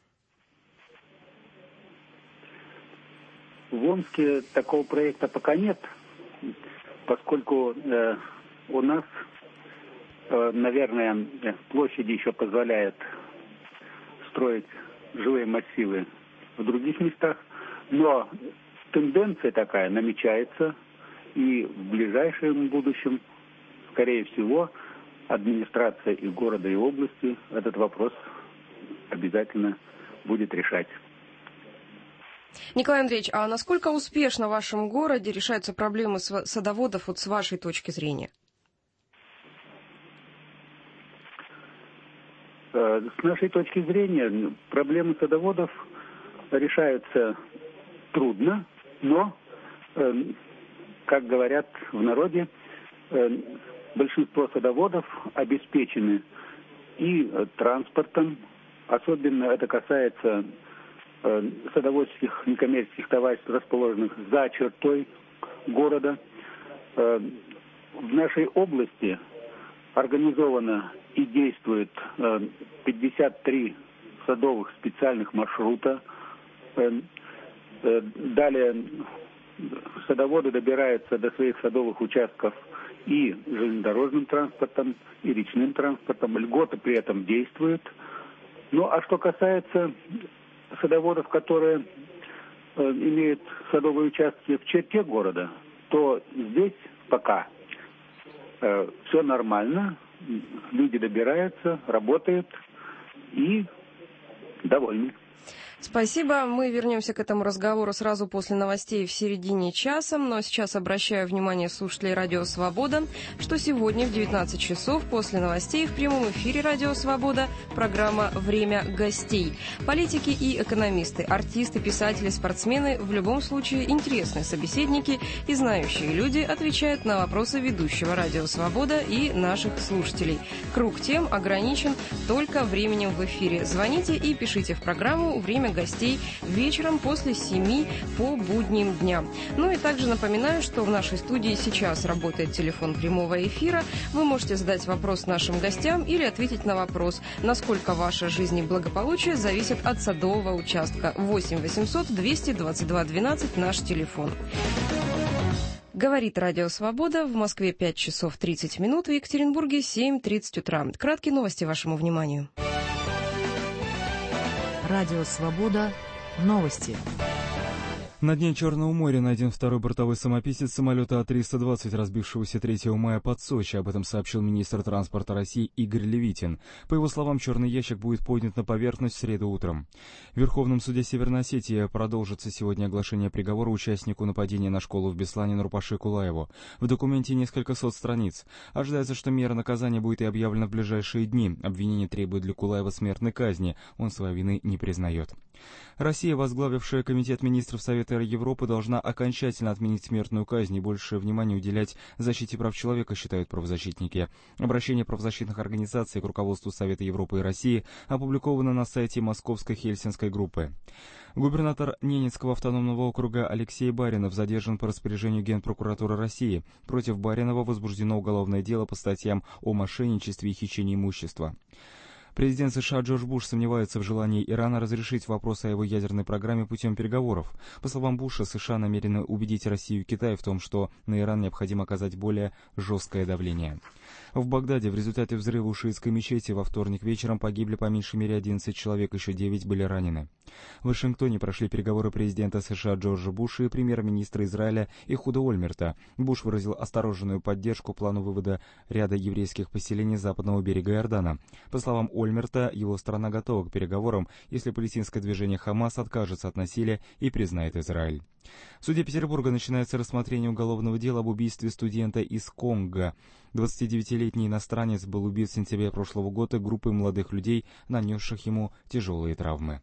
В Омске такого проекта пока нет, поскольку э, у нас, э, наверное, площади еще позволяют строить жилые массивы в других местах, но тенденция такая намечается, и в ближайшем будущем, скорее всего, администрация и города, и области этот вопрос обязательно будет решать. Николай Андреевич, а насколько успешно в вашем городе решаются проблемы садоводов вот с вашей точки зрения? С нашей точки зрения проблемы садоводов решаются трудно, но, как говорят в народе, большинство садоводов обеспечены и транспортом, особенно это касается садоводческих некоммерческих товариществ, расположенных за чертой города. В нашей области организовано и действует пятьдесят три садовых специальных маршрута. Далее садоводы добираются до своих садовых участков и железнодорожным транспортом, и речным транспортом. Льготы при этом действуют. Ну, а что касается садоводов, которые э, имеют садовые участки в черте города, то здесь пока э, все нормально. Люди добираются, работают и довольны. Спасибо. Мы вернемся к этому разговору сразу после новостей в середине часа. Но сейчас обращаю внимание слушателей Радио Свобода, что сегодня в девятнадцать часов после новостей в прямом эфире Радио Свобода программа «Время гостей». Политики и экономисты, артисты, писатели, спортсмены, в любом случае интересные собеседники и знающие люди отвечают на вопросы ведущего Радио Свобода и наших слушателей. Круг тем ограничен только временем в эфире. Звоните и пишите в программу «Время гостей» вечером после семи по будним дням. Ну и также напоминаю, что в нашей студии сейчас работает телефон прямого эфира. Вы можете задать вопрос нашим гостям или ответить на вопрос, насколько ваша жизнь и благополучие зависят от садового участка. восемь восемьсот двести двадцать два двенадцать наш телефон. Говорит Радио Свобода. В Москве пять часов тридцать минут, в Екатеринбурге семь тридцать утра. Краткие новости вашему вниманию. Радио Свобода. Новости. На дне Черного моря найден второй бортовой самописец самолета А триста двадцать, разбившегося третьего мая под Сочи. Об этом сообщил министр транспорта России Игорь Левитин. По его словам, черный ящик будет поднят на поверхность в среду утром. В Верховном суде Северной Осетии продолжится сегодня оглашение приговора участнику нападения на школу в Беслане Нурпаши Кулаеву. В документе несколько сот страниц. Ожидается, что мера наказания будет и объявлена в ближайшие дни. Обвинение требует для Кулаева смертной казни. Он своей вины не признает. Россия, возглавившая Комитет министров Совета Европы, должна окончательно отменить смертную казнь и больше внимания уделять защите прав человека, считают правозащитники. Обращение правозащитных организаций к руководству Совета Европы и России опубликовано на сайте Московской Хельсинской группы. Губернатор Ненецкого автономного округа Алексей Баринов задержан по распоряжению Генпрокуратуры России. Против Баринова возбуждено уголовное дело по статьям о мошенничестве и хищении имущества. Президент США Джордж Буш сомневается в желании Ирана разрешить вопрос о его ядерной программе путем переговоров. По словам Буша, США намерены убедить Россию и Китай в том, что на Иран необходимо оказать более жесткое давление. В Багдаде в результате взрыва у шиитской мечети во вторник вечером погибли по меньшей мере одиннадцать человек, еще девять были ранены. В Вашингтоне прошли переговоры президента США Джорджа Буша и премьер-министра Израиля Эхуда Ольмерта. Буш выразил осторожную поддержку плану вывода ряда еврейских поселений западного берега Иордана. По словам Ольмерта, его страна готова к переговорам, если палестинское движение Хамас откажется от насилия и признает Израиль. В суде Петербурга начинается рассмотрение уголовного дела об убийстве студента из Конго. двадцатидевятилетний иностранец был убит в сентябре прошлого года группой молодых людей, нанесших ему тяжелые травмы.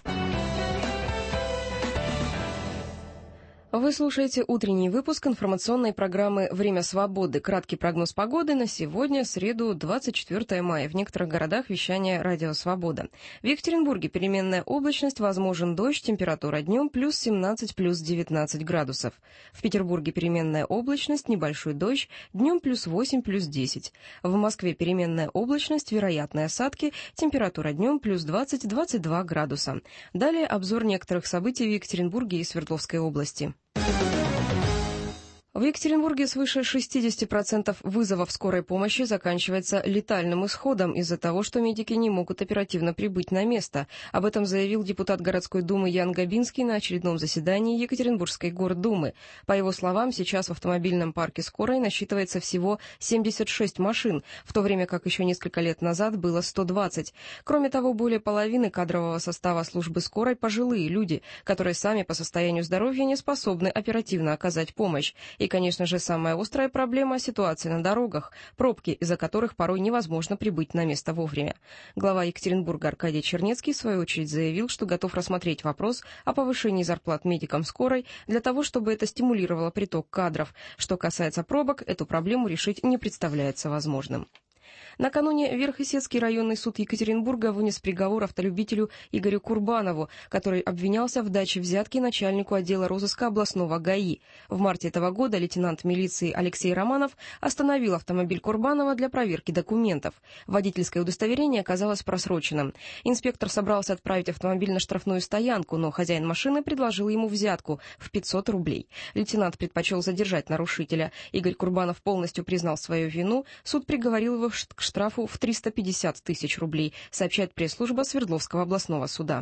Вы слушаете утренний выпуск информационной программы «Время свободы». Краткий прогноз погоды на сегодня, среду, двадцать четвёртое мая. В некоторых городах вещание «Радио Свобода». В Екатеринбурге переменная облачность, возможен дождь, температура днем плюс семнадцать, плюс девятнадцать градусов. В Петербурге переменная облачность, небольшой дождь, днем плюс восемь, плюс десять. В Москве переменная облачность, вероятные осадки, температура днем плюс двадцать, двадцать два градуса. Далее обзор некоторых событий в Екатеринбурге и Свердловской области. В Екатеринбурге свыше шестьдесят процентов вызовов скорой помощи заканчивается летальным исходом из-за того, что медики не могут оперативно прибыть на место. Об этом заявил депутат городской думы Ян Габинский на очередном заседании Екатеринбургской гордумы. По его словам, сейчас в автомобильном парке скорой насчитывается всего семьдесят шесть машин, в то время как еще несколько лет назад было сто двадцать. Кроме того, более половины кадрового состава службы скорой пожилые люди, которые сами по состоянию здоровья не способны оперативно оказать помощь. И, конечно же, самая острая проблема – ситуация на дорогах, пробки, из-за которых порой невозможно прибыть на место вовремя. Глава Екатеринбурга Аркадий Чернецкий, в свою очередь, заявил, что готов рассмотреть вопрос о повышении зарплат медикам скорой для того, чтобы это стимулировало приток кадров. Что касается пробок, эту проблему решить не представляется возможным. Накануне Верхесецкий районный суд Екатеринбурга вынес приговор автолюбителю Игорю Курбанову, который обвинялся в даче взятки начальнику отдела розыска областного ГАИ. В марте этого года лейтенант милиции Алексей Романов остановил автомобиль Курбанова для проверки документов. Водительское удостоверение оказалось просроченным. Инспектор собрался отправить автомобиль на штрафную стоянку, но хозяин машины предложил ему взятку в пятьсот рублей. Лейтенант предпочел задержать нарушителя. Игорь Курбанов полностью признал свою вину. Суд приговорил его к штрафу в триста пятьдесят тысяч рублей, сообщает пресс-служба Свердловского областного суда.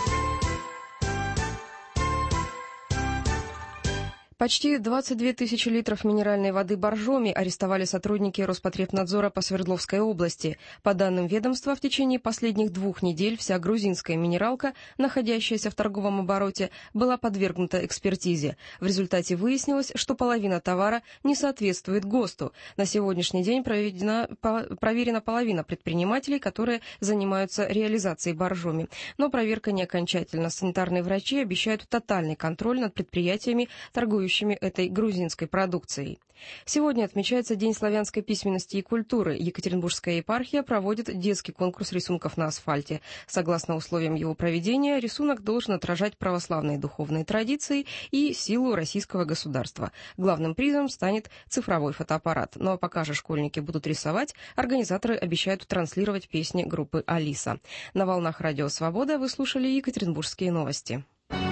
Почти двадцать две тысячи литров минеральной воды боржоми арестовали сотрудники Роспотребнадзора по Свердловской области. По данным ведомства, в течение последних двух недель вся грузинская минералка, находящаяся в торговом обороте, была подвергнута экспертизе. В результате выяснилось, что половина товара не соответствует ГОСТу. На сегодняшний день проведена, по, проверена половина предпринимателей, которые занимаются реализацией боржоми. Но проверка не окончательна. Санитарные врачи обещают тотальный контроль над предприятиями, торгующими этой грузинской продукцией. Сегодня отмечается День славянской письменности и культуры. Екатеринбургская епархия проводит детский конкурс рисунков на асфальте. Согласно условиям его проведения, рисунок должен отражать православные духовные традиции и силу российского государства. Главным призом станет цифровой фотоаппарат. Ну а пока же школьники будут рисовать, организаторы обещают транслировать песни группы «Алиса». На волнах Радио Свобода вы слушали Екатеринбургские новости.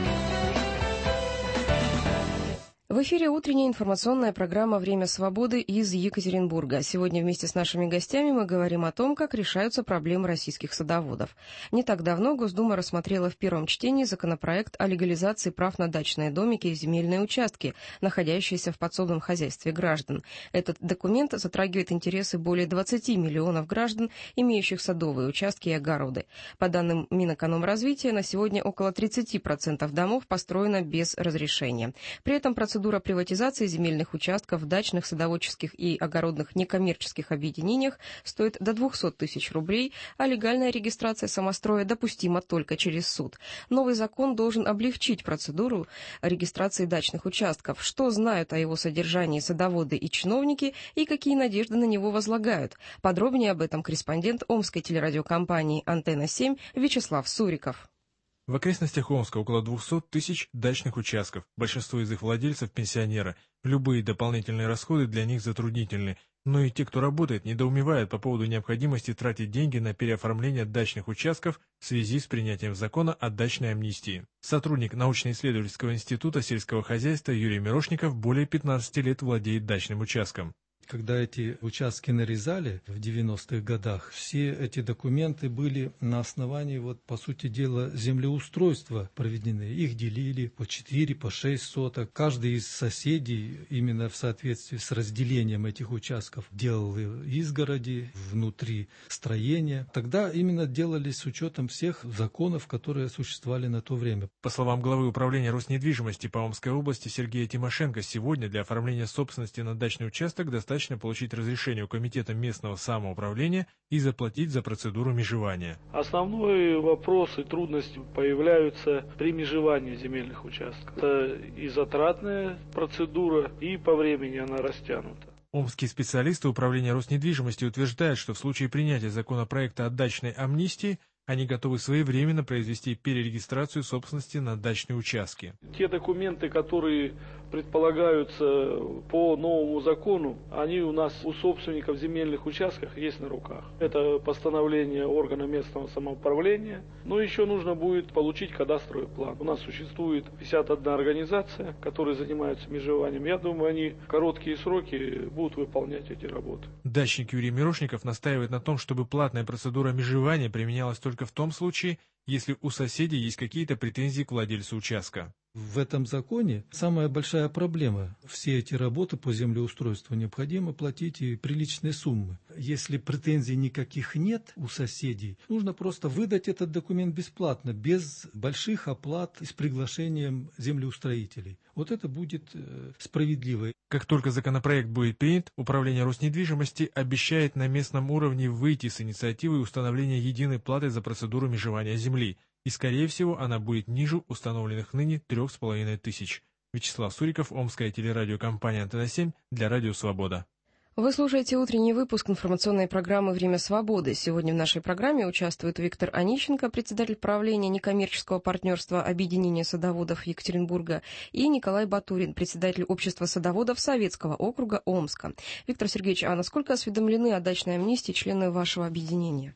В эфире утренняя информационная программа «Время свободы» из Екатеринбурга. Сегодня вместе с нашими гостями мы говорим о том, как решаются проблемы российских садоводов. Не так давно Госдума рассмотрела в первом чтении законопроект о легализации прав на дачные домики и земельные участки, находящиеся в подсобном хозяйстве граждан. Этот документ затрагивает интересы более двадцати миллионов граждан, имеющих садовые участки и огороды. По данным Минэкономразвития, на сегодня около тридцати процентов домов построено без разрешения. При этом процедура Процедура приватизации земельных участков в дачных, садоводческих и огородных некоммерческих объединениях стоит до двухсот тысяч рублей, а легальная регистрация самостроя допустима только через суд. Новый закон должен облегчить процедуру регистрации дачных участков. Что знают о его содержании садоводы и чиновники и какие надежды на него возлагают? Подробнее об этом корреспондент Омской телерадиокомпании «Антенна семь» Вячеслав Суриков. В окрестностях Омска около двухсот тысяч дачных участков. Большинство из их владельцев – пенсионеры. Любые дополнительные расходы для них затруднительны. Но и те, кто работает, недоумевают по поводу необходимости тратить деньги на переоформление дачных участков в связи с принятием закона о дачной амнистии. Сотрудник научно-исследовательского института сельского хозяйства Юрий Мирошников более пятнадцати лет владеет дачным участком. Когда эти участки нарезали в девяностых годах, все эти документы были на основании, вот, по сути дела, землеустройства проведены. Их делили по четыре, по шесть соток. Каждый из соседей именно в соответствии с разделением этих участков делал изгороди внутри строения. Тогда именно делались с учетом всех законов, которые существовали на то время. По словам главы управления Роснедвижимости по Омской области Сергея Тимошенко, сегодня для оформления собственности на дачный участок достаточно получить разрешение у Комитета местного самоуправления и заплатить за процедуру межевания. Основной вопрос и трудности появляются при межевании земельных участков. Это и затратная процедура, и по времени она растянута. Омские специалисты управления Роснедвижимости утверждают, что в случае принятия законопроекта о дачной амнистии они готовы своевременно произвести перерегистрацию собственности на дачные участки. Те документы, которые предполагаются по новому закону, они у нас у собственников земельных участков есть на руках. Это постановление органа местного самоуправления. Но еще нужно будет получить кадастровый план. У нас существует пятьдесят одна организация, которые занимаются межеванием. Я думаю, они в короткие сроки будут выполнять эти работы. Дачник Юрий Мирошников настаивает на том, чтобы платная процедура межевания применялась только в том случае, если у соседей есть какие-то претензии к владельцу участка. В этом законе самая большая проблема. Все эти работы по землеустройству необходимо платить и приличные суммы. Если претензий никаких нет у соседей, нужно просто выдать этот документ бесплатно, без больших оплат и с приглашением землеустроителей. Вот это будет э, справедливо. Как только законопроект будет принят, Управление Роснедвижимости обещает на местном уровне выйти с инициативой установления единой платы за процедуру межевания земли. И, скорее всего, она будет ниже установленных ныне трех с половиной тысяч. Вячеслав Суриков, Омская телерадиокомпания «Антенна семь» для Радио Свобода. Вы слушаете утренний выпуск информационной программы «Время свободы». Сегодня в нашей программе участвует Виктор Онищенко, председатель правления некоммерческого партнерства Объединения садоводов Екатеринбурга, и Николай Батурин, председатель общества садоводов Советского округа Омска. Виктор Сергеевич, а насколько осведомлены о дачной амнистии члены вашего объединения?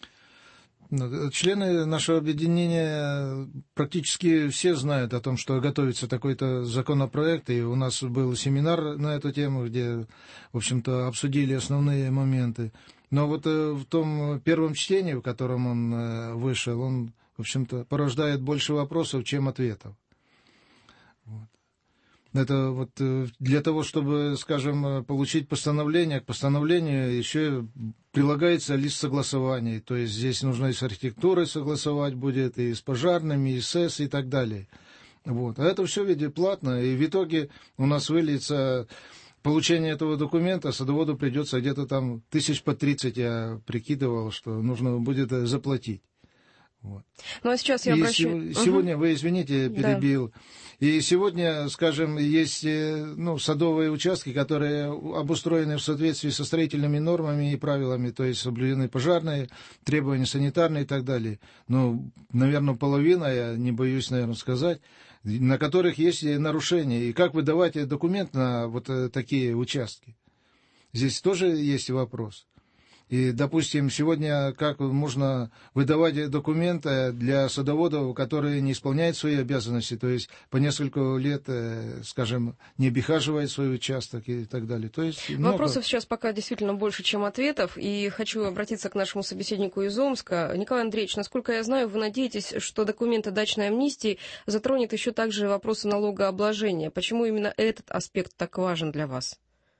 Члены нашего объединения практически все знают о том, что готовится такой-то законопроект, и у нас был семинар на эту тему, где, в общем-то, обсудили основные моменты. Но вот в том первом чтении, в котором он вышел, он, в общем-то, порождает больше вопросов, чем ответов. Вот. Это вот для того, чтобы, скажем, получить постановление, к постановлению еще прилагается лист согласований. То есть здесь нужно и с архитектурой согласовать будет, и с пожарными, и с ЭС, и так далее. Вот. А это все в виде платно, и в итоге у нас выльется получение этого документа, садоводу придется где-то там тысяч по тридцать, я прикидывал, что нужно будет заплатить. Вот. Ну а сейчас я обращаюсь... И сегодня, угу. Вы извините, перебил. Да. И сегодня, скажем, есть ну, садовые участки, которые обустроены в соответствии со строительными нормами и правилами, то есть соблюдены пожарные требования, санитарные и так далее. Ну, наверное, половина, я не боюсь, наверное, сказать, на которых есть нарушения. И как выдавать документ на вот такие участки? Здесь тоже есть вопрос. И, допустим, сегодня как можно выдавать документы для садоводов, которые не исполняют свои обязанности, то есть по несколько лет, скажем, не обихаживают свой участок и так далее. То есть много... Вопросов сейчас пока действительно больше, чем ответов, и хочу обратиться к нашему собеседнику из Омска. Николай Андреевич, насколько я знаю, вы надеетесь, что документ о дачной амнистии затронет еще также вопросы налогообложения. Почему именно этот аспект так важен для вас?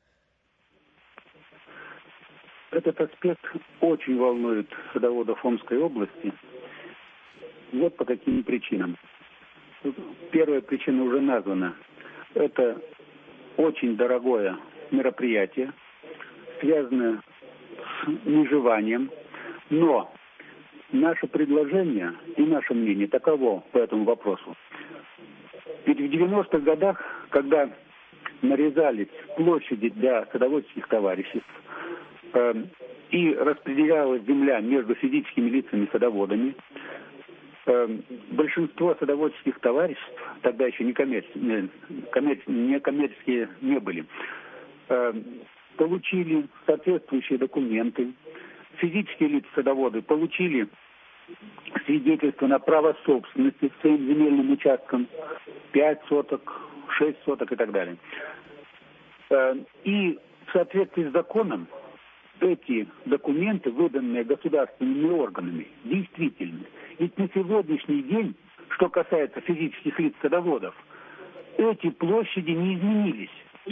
Этот аспект очень волнует садоводов Омской области. Вот по каким причинам. Первая причина уже названа. Это очень дорогое мероприятие, связанное с межеванием. Но наше предложение и наше мнение таково по этому вопросу. Ведь в девяностых годах, когда нарезались площади для садоводческих товариществ, и распределялась земля между физическими лицами и садоводами, большинство садоводческих товариществ, тогда еще не коммерческие, не коммерческие не были, получили соответствующие документы. Физические лица садоводы получили свидетельство на право собственности к своим земельным участкам, пять соток, шесть соток и так далее. И в соответствии с законом эти документы, выданные государственными органами, действительны. Ведь на сегодняшний день, что касается физических лиц садоводов, эти площади не изменились.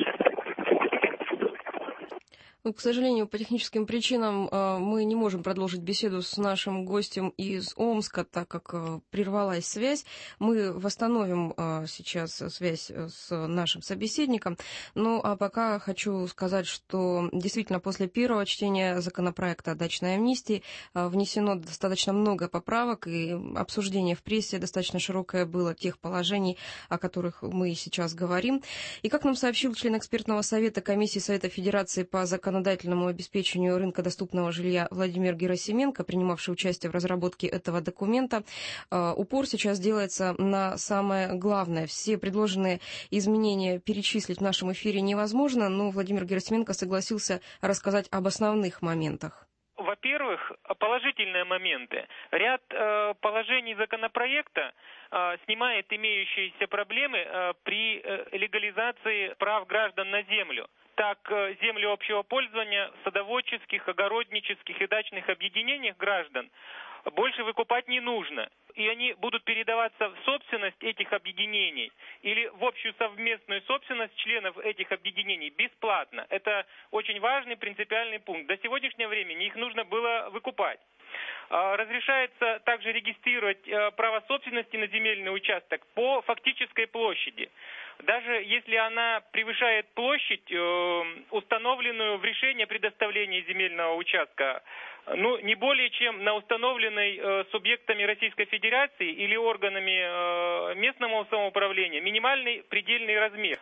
Ну, к сожалению, по техническим причинам э, мы не можем продолжить беседу с нашим гостем из Омска, так как э, прервалась связь. Мы восстановим э, сейчас связь с нашим собеседником. Ну, а пока хочу сказать, что действительно после первого чтения законопроекта о дачной амнистии э, внесено достаточно много поправок, и обсуждение в прессе достаточно широкое было тех положений, о которых мы сейчас говорим. И как нам сообщил член экспертного совета комиссии Совета Федерации по законодательству, законодательному обеспечению рынка доступного жилья Владимир Герасименко, принимавший участие в разработке этого документа, упор сейчас делается на самое главное. Все предложенные изменения перечислить в нашем эфире невозможно, но Владимир Герасименко согласился рассказать об основных моментах. Во-первых, положительные моменты. Ряд э, положений законопроекта э, снимает имеющиеся проблемы э, при э, легализации прав граждан на землю. Так, э, землю общего пользования в садоводческих, огороднических и дачных объединениях граждан больше выкупать не нужно. И они будут передаваться в собственность этих объединений или в общую совместную собственность членов этих объединений бесплатно. Это очень важный принципиальный пункт. До сегодняшнего времени их нужно было выкупать. Разрешается также регистрировать право собственности на земельный участок по фактической площади. Даже если она превышает площадь, установленную в решении о предоставлении земельного участка, ну, не более чем на установленной э, субъектами Российской Федерации или органами э, местного самоуправления минимальный предельный размер.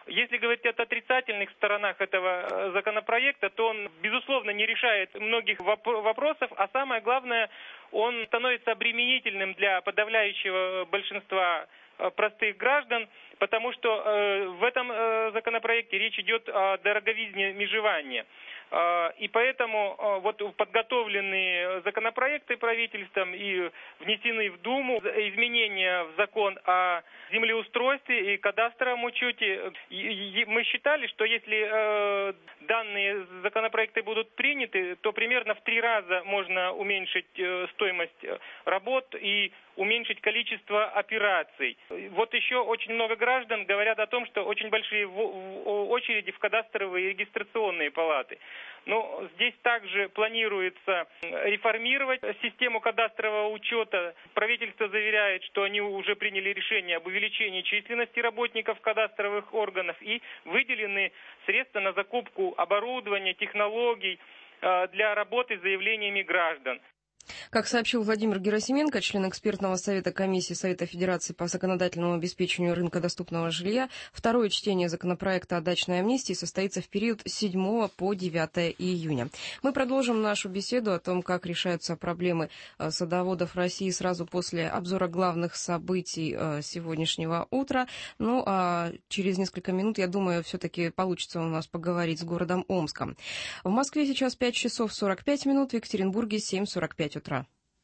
Если говорить о отрицательных сторонах этого законопроекта, то он, безусловно, не решает многих воп- вопросов, а самое главное, он становится обременительным для подавляющего большинства простых граждан, потому что э, в этом э, законопроекте речь идет о дороговизне межевания. Э, и поэтому э, вот подготовленные законопроекты правительством и внесены в Думу изменения в закон о землеустройстве и кадастровом учете. И, и мы считали, что если э, данные законопроекты будут приняты, то примерно в три раза можно уменьшить э, стоимость работ и уменьшить количество операций. Вот еще очень много граждан говорят о том, что очень большие очереди в кадастровые и регистрационные палаты. Но здесь также планируется реформировать систему кадастрового учета. Правительство заверяет, что они уже приняли решение об увеличении численности работников кадастровых органов и выделены средства на закупку оборудования, технологий для работы с заявлениями граждан. Как сообщил Владимир Герасименко, член экспертного совета комиссии Совета Федерации по законодательному обеспечению рынка доступного жилья, второе чтение законопроекта о дачной амнистии состоится в период с седьмого по девятое июня. Мы продолжим нашу беседу о том, как решаются проблемы садоводов России сразу после обзора главных событий сегодняшнего утра. Ну, а через несколько минут, я думаю, все-таки получится у нас поговорить с городом Омском. В Москве сейчас пять часов сорок пять минут, в Екатеринбурге семь сорок пять утра.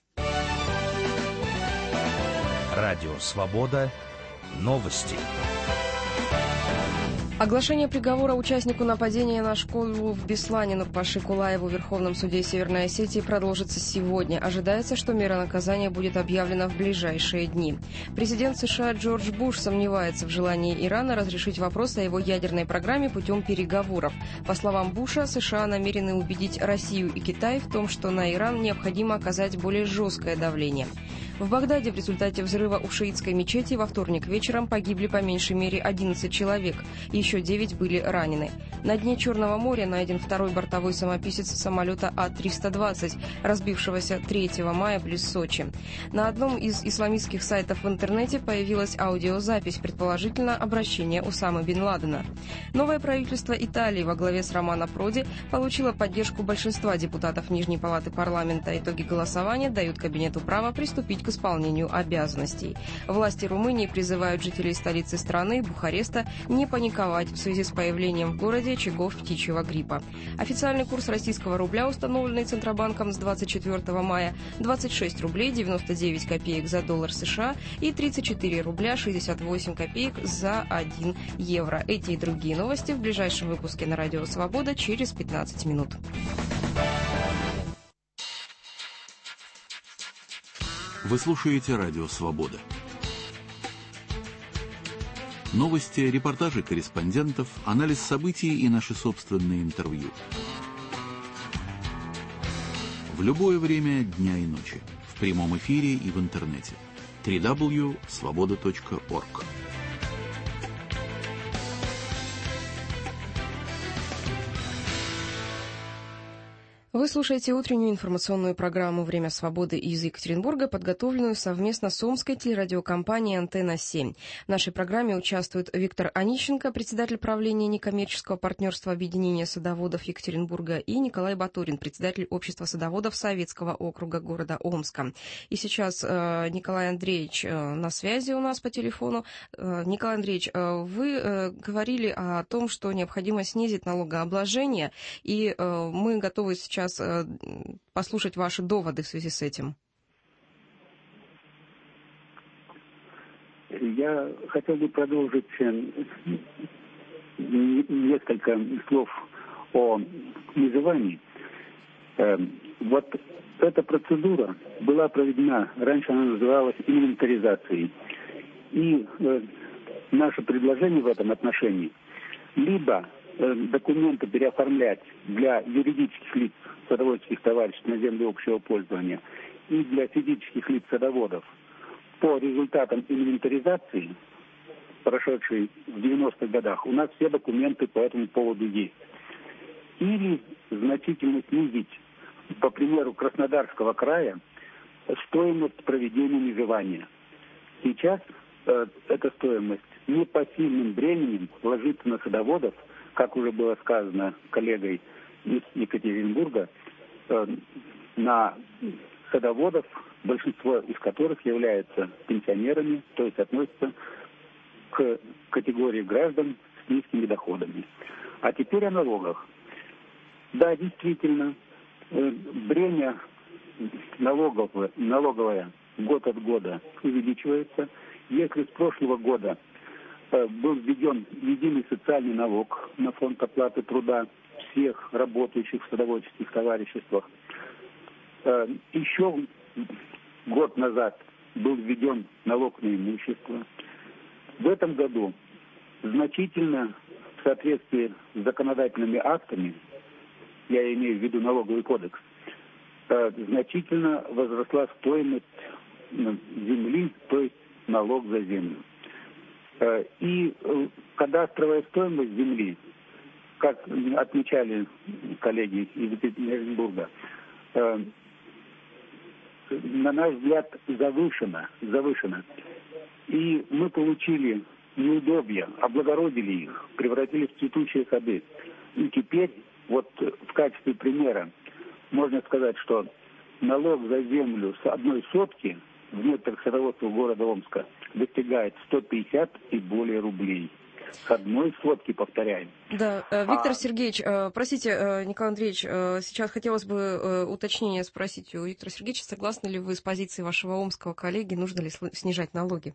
Радио «Свобода». Новости. Оглашение приговора участнику нападения на школу в Беслане Нурпаши Кулаеву в Верховном суде Северной Осетии продолжится сегодня. Ожидается, что мера наказания будет объявлена в ближайшие дни. Президент США Джордж Буш сомневается в желании Ирана разрешить вопрос о его ядерной программе путем переговоров. По словам Буша, США намерены убедить Россию и Китай в том, что на Иран необходимо оказать более жесткое давление. В Багдаде в результате взрыва у шиитской мечети во вторник вечером погибли по меньшей мере одиннадцать человек. Еще девять были ранены. На дне Черного моря найден второй бортовой самописец самолета А триста двадцать, разбившегося третьего мая близ Сочи. На одном из исламистских сайтов в интернете появилась аудиозапись, предположительно обращение Усамы бен Ладена. Новое правительство Италии во главе с Романо Проди получило поддержку большинства депутатов Нижней палаты парламента. Итоги голосования дают кабинету право приступить к исполнению обязанностей. Власти Румынии призывают жителей столицы страны, Бухареста, не паниковать в связи с появлением в городе очагов птичьего гриппа. Официальный курс российского рубля, установленный Центробанком с двадцать четвёртого мая, двадцать шесть рублей девяносто девять копеек за доллар США и тридцать четыре рубля шестьдесят восемь копеек за один евро. Эти и другие новости в ближайшем выпуске на Радио Свобода через пятнадцать минут. Вы слушаете Радио Свобода. Новости, репортажи корреспондентов, анализ событий и наши собственные интервью. В любое время дня и ночи. В прямом эфире и в интернете. дабл ю дабл ю дабл ю точка свобода точка орг. Вы слушаете утреннюю информационную программу «Время свободы» из Екатеринбурга, подготовленную совместно с омской телерадиокомпанией «Антенна семь». В нашей программе участвуют Виктор Онищенко, председатель правления некоммерческого партнерства объединения садоводов Екатеринбурга, и Николай Батурин, председатель общества садоводов Советского округа города Омска. И сейчас э, Николай Андреевич э, на связи у нас по телефону. Э, Николай Андреевич, э, вы э, говорили о том, что необходимо снизить налогообложение, и э, мы готовы сейчас послушать ваши доводы в связи с этим. Я хотел бы продолжить несколько слов о межевании. Вот эта процедура была проведена, раньше она называлась инвентаризацией. И наше предложение в этом отношении либо документы переоформлять для юридических лиц садоводческих товариществ на землю общего пользования и для физических лиц садоводов по результатам инвентаризации, прошедшей в девяностых годах, у нас все документы по этому поводу есть. Или значительно снизить, по примеру Краснодарского края, стоимость проведения межевания. Сейчас э, эта стоимость непосильным бременем ложится на садоводов, как уже было сказано коллегой из Екатеринбурга, э, на садоводов, большинство из которых являются пенсионерами, то есть относятся к категории граждан с низкими доходами. А теперь о налогах. Да, действительно, э, бремя налоговое, налоговое год от года увеличивается. Если с прошлого года э, был введен единый социальный налог на фонд оплаты труда всех работающих в садоводческих товариществах, э, еще год назад был введен налог на имущество. В этом году значительно в соответствии с законодательными актами, я имею в виду налоговый кодекс, э, значительно возросла стоимость земли, то есть налог за землю. Э, и э, кадастровая стоимость земли, как отмечали коллеги из Екатеринбурга, э, на наш взгляд, завышена, завышена. И мы получили неудобья, облагородили их, превратили в цветущие сады. И теперь, вот в качестве примера, можно сказать, что налог за землю с одной сотки в некоторых садоводствах города Омска достигает сто пятьдесят и более рублей. С одной сотки, повторяем. Да, Виктор а... Сергеевич, простите, Николай Андреевич, сейчас хотелось бы уточнение спросить у Виктора Сергеевича, согласны ли вы с позицией вашего омского коллеги, нужно ли снижать налоги?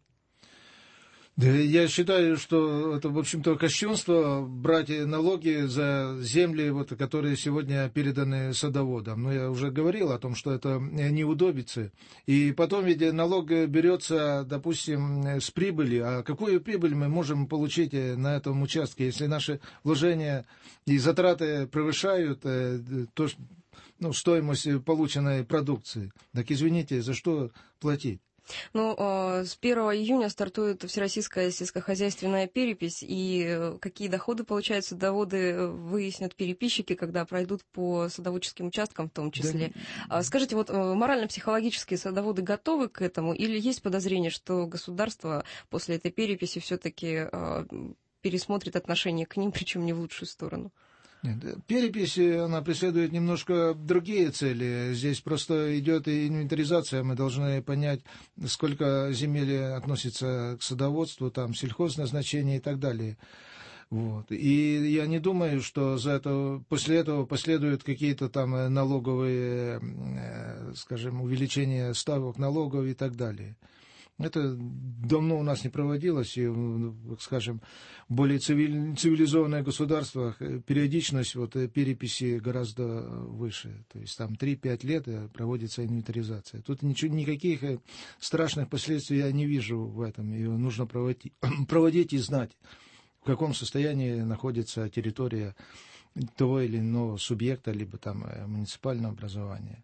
Да, я считаю, что это, в общем-то, кощунство брать налоги за земли, вот, которые сегодня переданы садоводам. Но я уже говорил о том, что это неудобицы. И потом ведь налог берется, допустим, с прибыли. А какую прибыль мы можем получить на этом участке, если наши вложения и затраты превышают то, ну, стоимость полученной продукции? Так извините, за что платить? Ну, с первого июня стартует Всероссийская сельскохозяйственная перепись, и какие доходы получают садоводы, выяснят переписчики, когда пройдут по садоводческим участкам в том числе. Да. Скажите, вот морально-психологически садоводы готовы к этому, или есть подозрение, что государство после этой переписи все-таки пересмотрит отношение к ним, причем не в лучшую сторону? Нет, перепись, она преследует немножко другие цели. Здесь просто идет инвентаризация. Мы должны понять, сколько земель относится к садоводству, там, сельхозназначение и так далее. Вот. И я не думаю, что за это, после этого последуют какие-то там налоговые, скажем, увеличения ставок налогов и так далее. Это давно у нас не проводилось, и, скажем, в более цивилизованных государствах периодичность вот, переписи гораздо выше. То есть там три-пять лет проводится инвентаризация. Тут ничего, никаких страшных последствий я не вижу в этом. Ее нужно проводить, проводить и знать, в каком состоянии находится территория того или иного субъекта, либо там муниципального образования.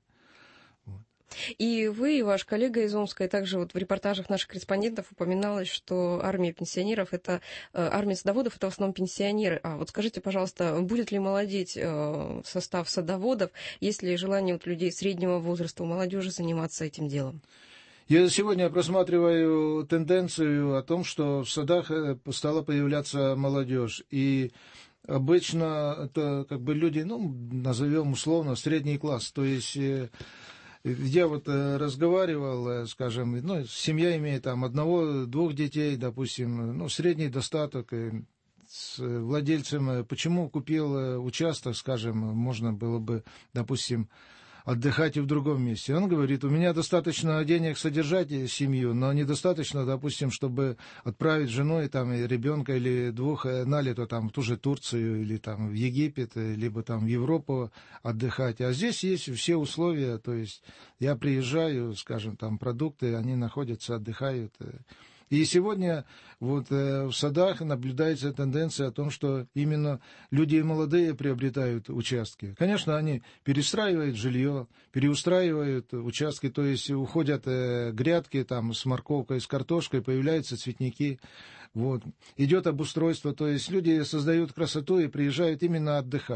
И вы, и ваш коллега из Омска, и также вот в репортажах наших корреспондентов упоминалось, что армия пенсионеров, это армия садоводов, это в основном пенсионеры. А вот скажите, пожалуйста, будет ли молодеть состав садоводов, есть ли желание вот людей среднего возраста, у молодежи заниматься этим делом? Я сегодня просматриваю тенденцию о том, что в садах стала появляться молодежь. И обычно это как бы люди, ну, назовем условно, средний класс, то есть... Я вот разговаривал, скажем, ну, семья имеет там одного-двух детей, допустим, ну, средний достаток, с владельцем, почему купил участок, скажем, можно было бы, допустим, отдыхать и в другом месте. Он говорит, у меня достаточно денег содержать семью, но недостаточно, допустим, чтобы отправить жену и, там, и ребенка или двух на лето там, в ту же Турцию или там, в Египет, либо там, в Европу отдыхать. А здесь есть все условия, то есть я приезжаю, скажем, там продукты, они находятся, отдыхают. И сегодня вот, э, в садах наблюдается тенденция о том, что именно люди молодые приобретают участки. Конечно, они перестраивают жилье, переустраивают участки, то есть уходят э, грядки там, с морковкой, с картошкой, появляются цветники. Вот. Идет обустройство, то есть люди создают красоту и приезжают именно отдыхать.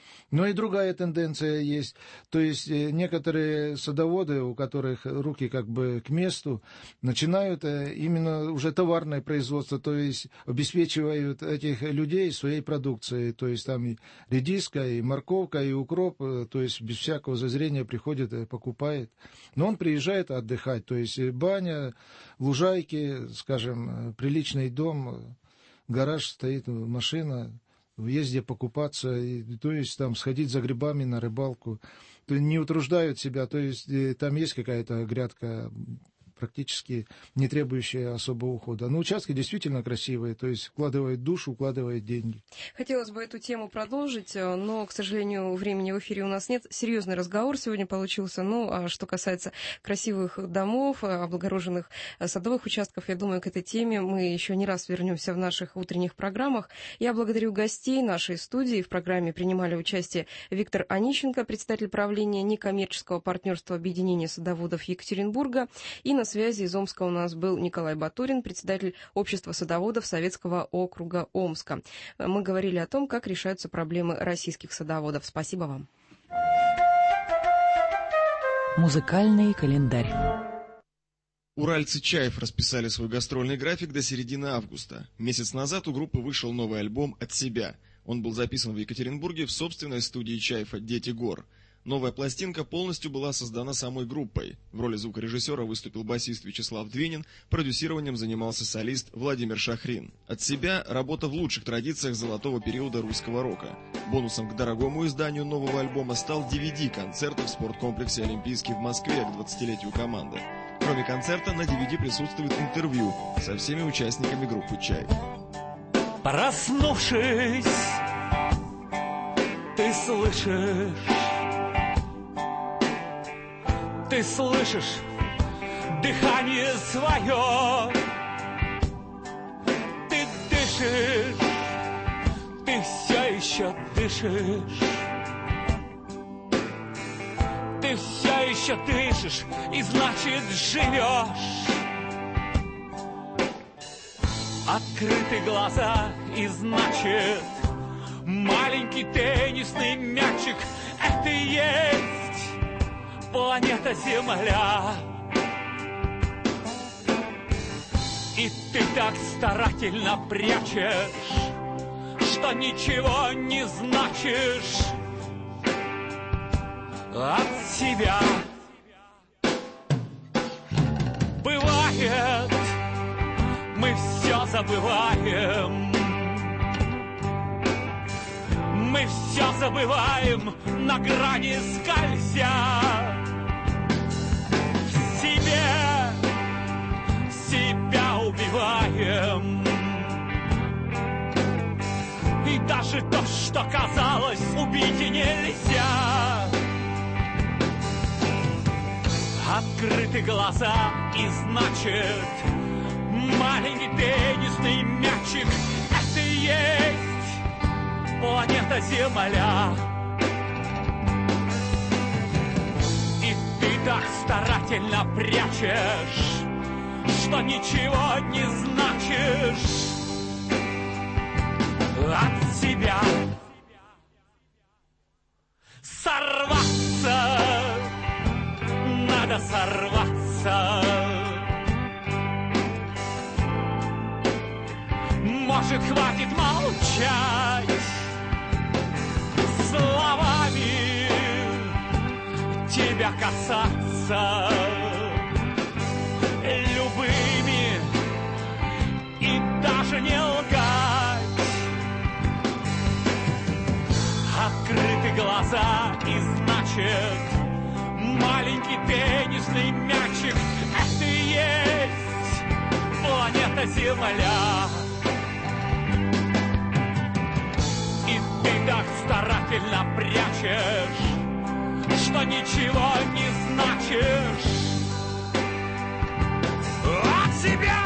Но и другая тенденция есть. То есть некоторые садоводы, у которых руки как бы к месту, начинают именно уже товарное производство, то есть обеспечивают этих людей своей продукцией. То есть там и редиска, и морковка, и укроп, то есть без всякого зазрения приходит, покупает. Но он приезжает отдыхать. То есть баня, лужайки, скажем, приличный дом, гараж стоит, машина, есть где покупаться, и, то есть там сходить за грибами на рыбалку, то есть не утруждают себя, то есть там есть какая-то грядка, практически не требующая особого ухода. Но участки действительно красивые, то есть вкладывает душу, вкладывает деньги. Хотелось бы эту тему продолжить, но, к сожалению, времени в эфире у нас нет. Серьезный разговор сегодня получился. Ну, а что касается красивых домов, облагороженных садовых участков, я думаю, к этой теме мы еще не раз вернемся в наших утренних программах. Я благодарю гостей нашей студии. В программе принимали участие Виктор Онищенко, председатель правления некоммерческого партнерства объединения садоводов Екатеринбурга, и на связи из Омска у нас был Николай Батурин, председатель общества садоводов Советского округа Омска. Мы говорили о том, как решаются проблемы российских садоводов. Спасибо вам. Музыкальный календарь. Уральцы Чайф расписали свой гастрольный график до середины августа. Месяц назад у группы вышел новый альбом «От себя». Он был записан в Екатеринбурге в собственной студии Чайфа «Дети гор». Новая пластинка полностью была создана самой группой. В роли звукорежиссера выступил басист Вячеслав Двинин, продюсированием занимался солист Владимир Шахрин. «От себя» — работа в лучших традициях золотого периода русского рока. Бонусом к дорогому изданию нового альбома стал ди ви ди-концерт в спорткомплексе «Олимпийский» в Москве к двадцатилетию команды. Кроме концерта, на ди ви ди присутствует интервью со всеми участниками группы «Чайф». Проснувшись, ты слышишь, ты слышишь дыхание свое, ты дышишь, ты все еще дышишь, ты все еще дышишь, и значит живешь. Открыты глаза, и значит маленький теннисный мячик — это и есть планета Земля. И ты так старательно прячешь, что ничего не значишь от себя. Бывает, мы все забываем, мы все забываем на грани скользя. В себе себя убиваем, и даже то, что казалось, убить и нельзя. Открыты глаза, и значит маленький теннисный мячик — это и есть планета Земля. И ты так старательно прячешь, что ничего не значишь от себя. Сорваться, надо сорваться. Может, хватит молчать словами, тебя касаться любыми и даже не лгать. Открыты глаза, и значит маленький теннисный мячик — это и есть планета Земля. Ты так старательно прячешь, что ничего не значишь от себя.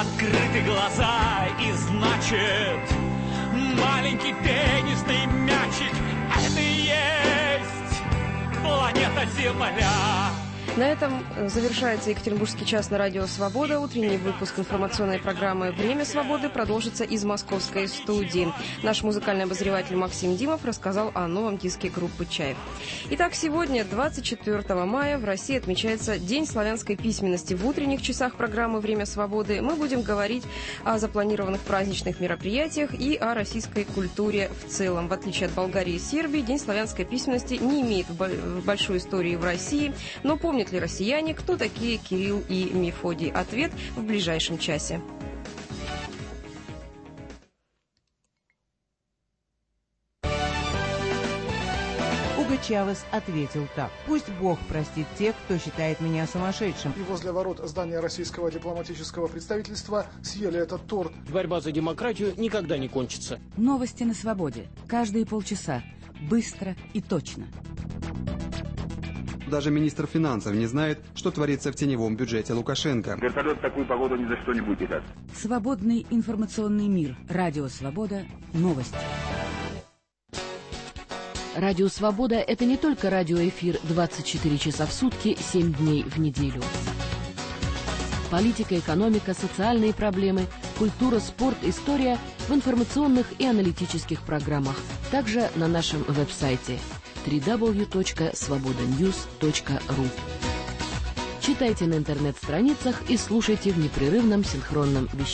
открыты глаза, и значит, маленький теннисный мячик — это и есть планета Земля. На этом завершается Екатеринбургский час на радио «Свобода». Утренний выпуск информационной программы «Время свободы» продолжится из московской студии. Наш музыкальный обозреватель Максим Димов рассказал о новом диске группы «Чайф». Итак, сегодня, двадцать четвёртого мая, в России отмечается День славянской письменности. В утренних часах программы «Время свободы» мы будем говорить о запланированных праздничных мероприятиях и о российской культуре в целом. В отличие от Болгарии и Сербии, День славянской письменности не имеет большой истории в России, но помнят ли россияне, кто такие Кирилл и Мефодий? Ответ в ближайшем часе. Уго Чавес ответил так: «Пусть Бог простит тех, кто считает меня сумасшедшим». И возле ворот здания российского дипломатического представительства съели этот торт. Борьба за демократию никогда не кончится. Новости на свободе. Каждые полчаса. Быстро и точно. Даже министр финансов не знает, что творится в теневом бюджете Лукашенко. Вертолет в такую погоду ни за что не будет летать. Свободный информационный мир. Радио «Свобода». Новости. Радио «Свобода» — это не только радиоэфир двадцать четыре часа в сутки, семь дней в неделю. Политика, экономика, социальные проблемы, культура, спорт, история в информационных и аналитических программах. Также на нашем веб-сайте дабл ю дабл ю дабл ю точка свобода ньюс точка ру. Читайте на интернет-страницах и слушайте в непрерывном синхронном вещании.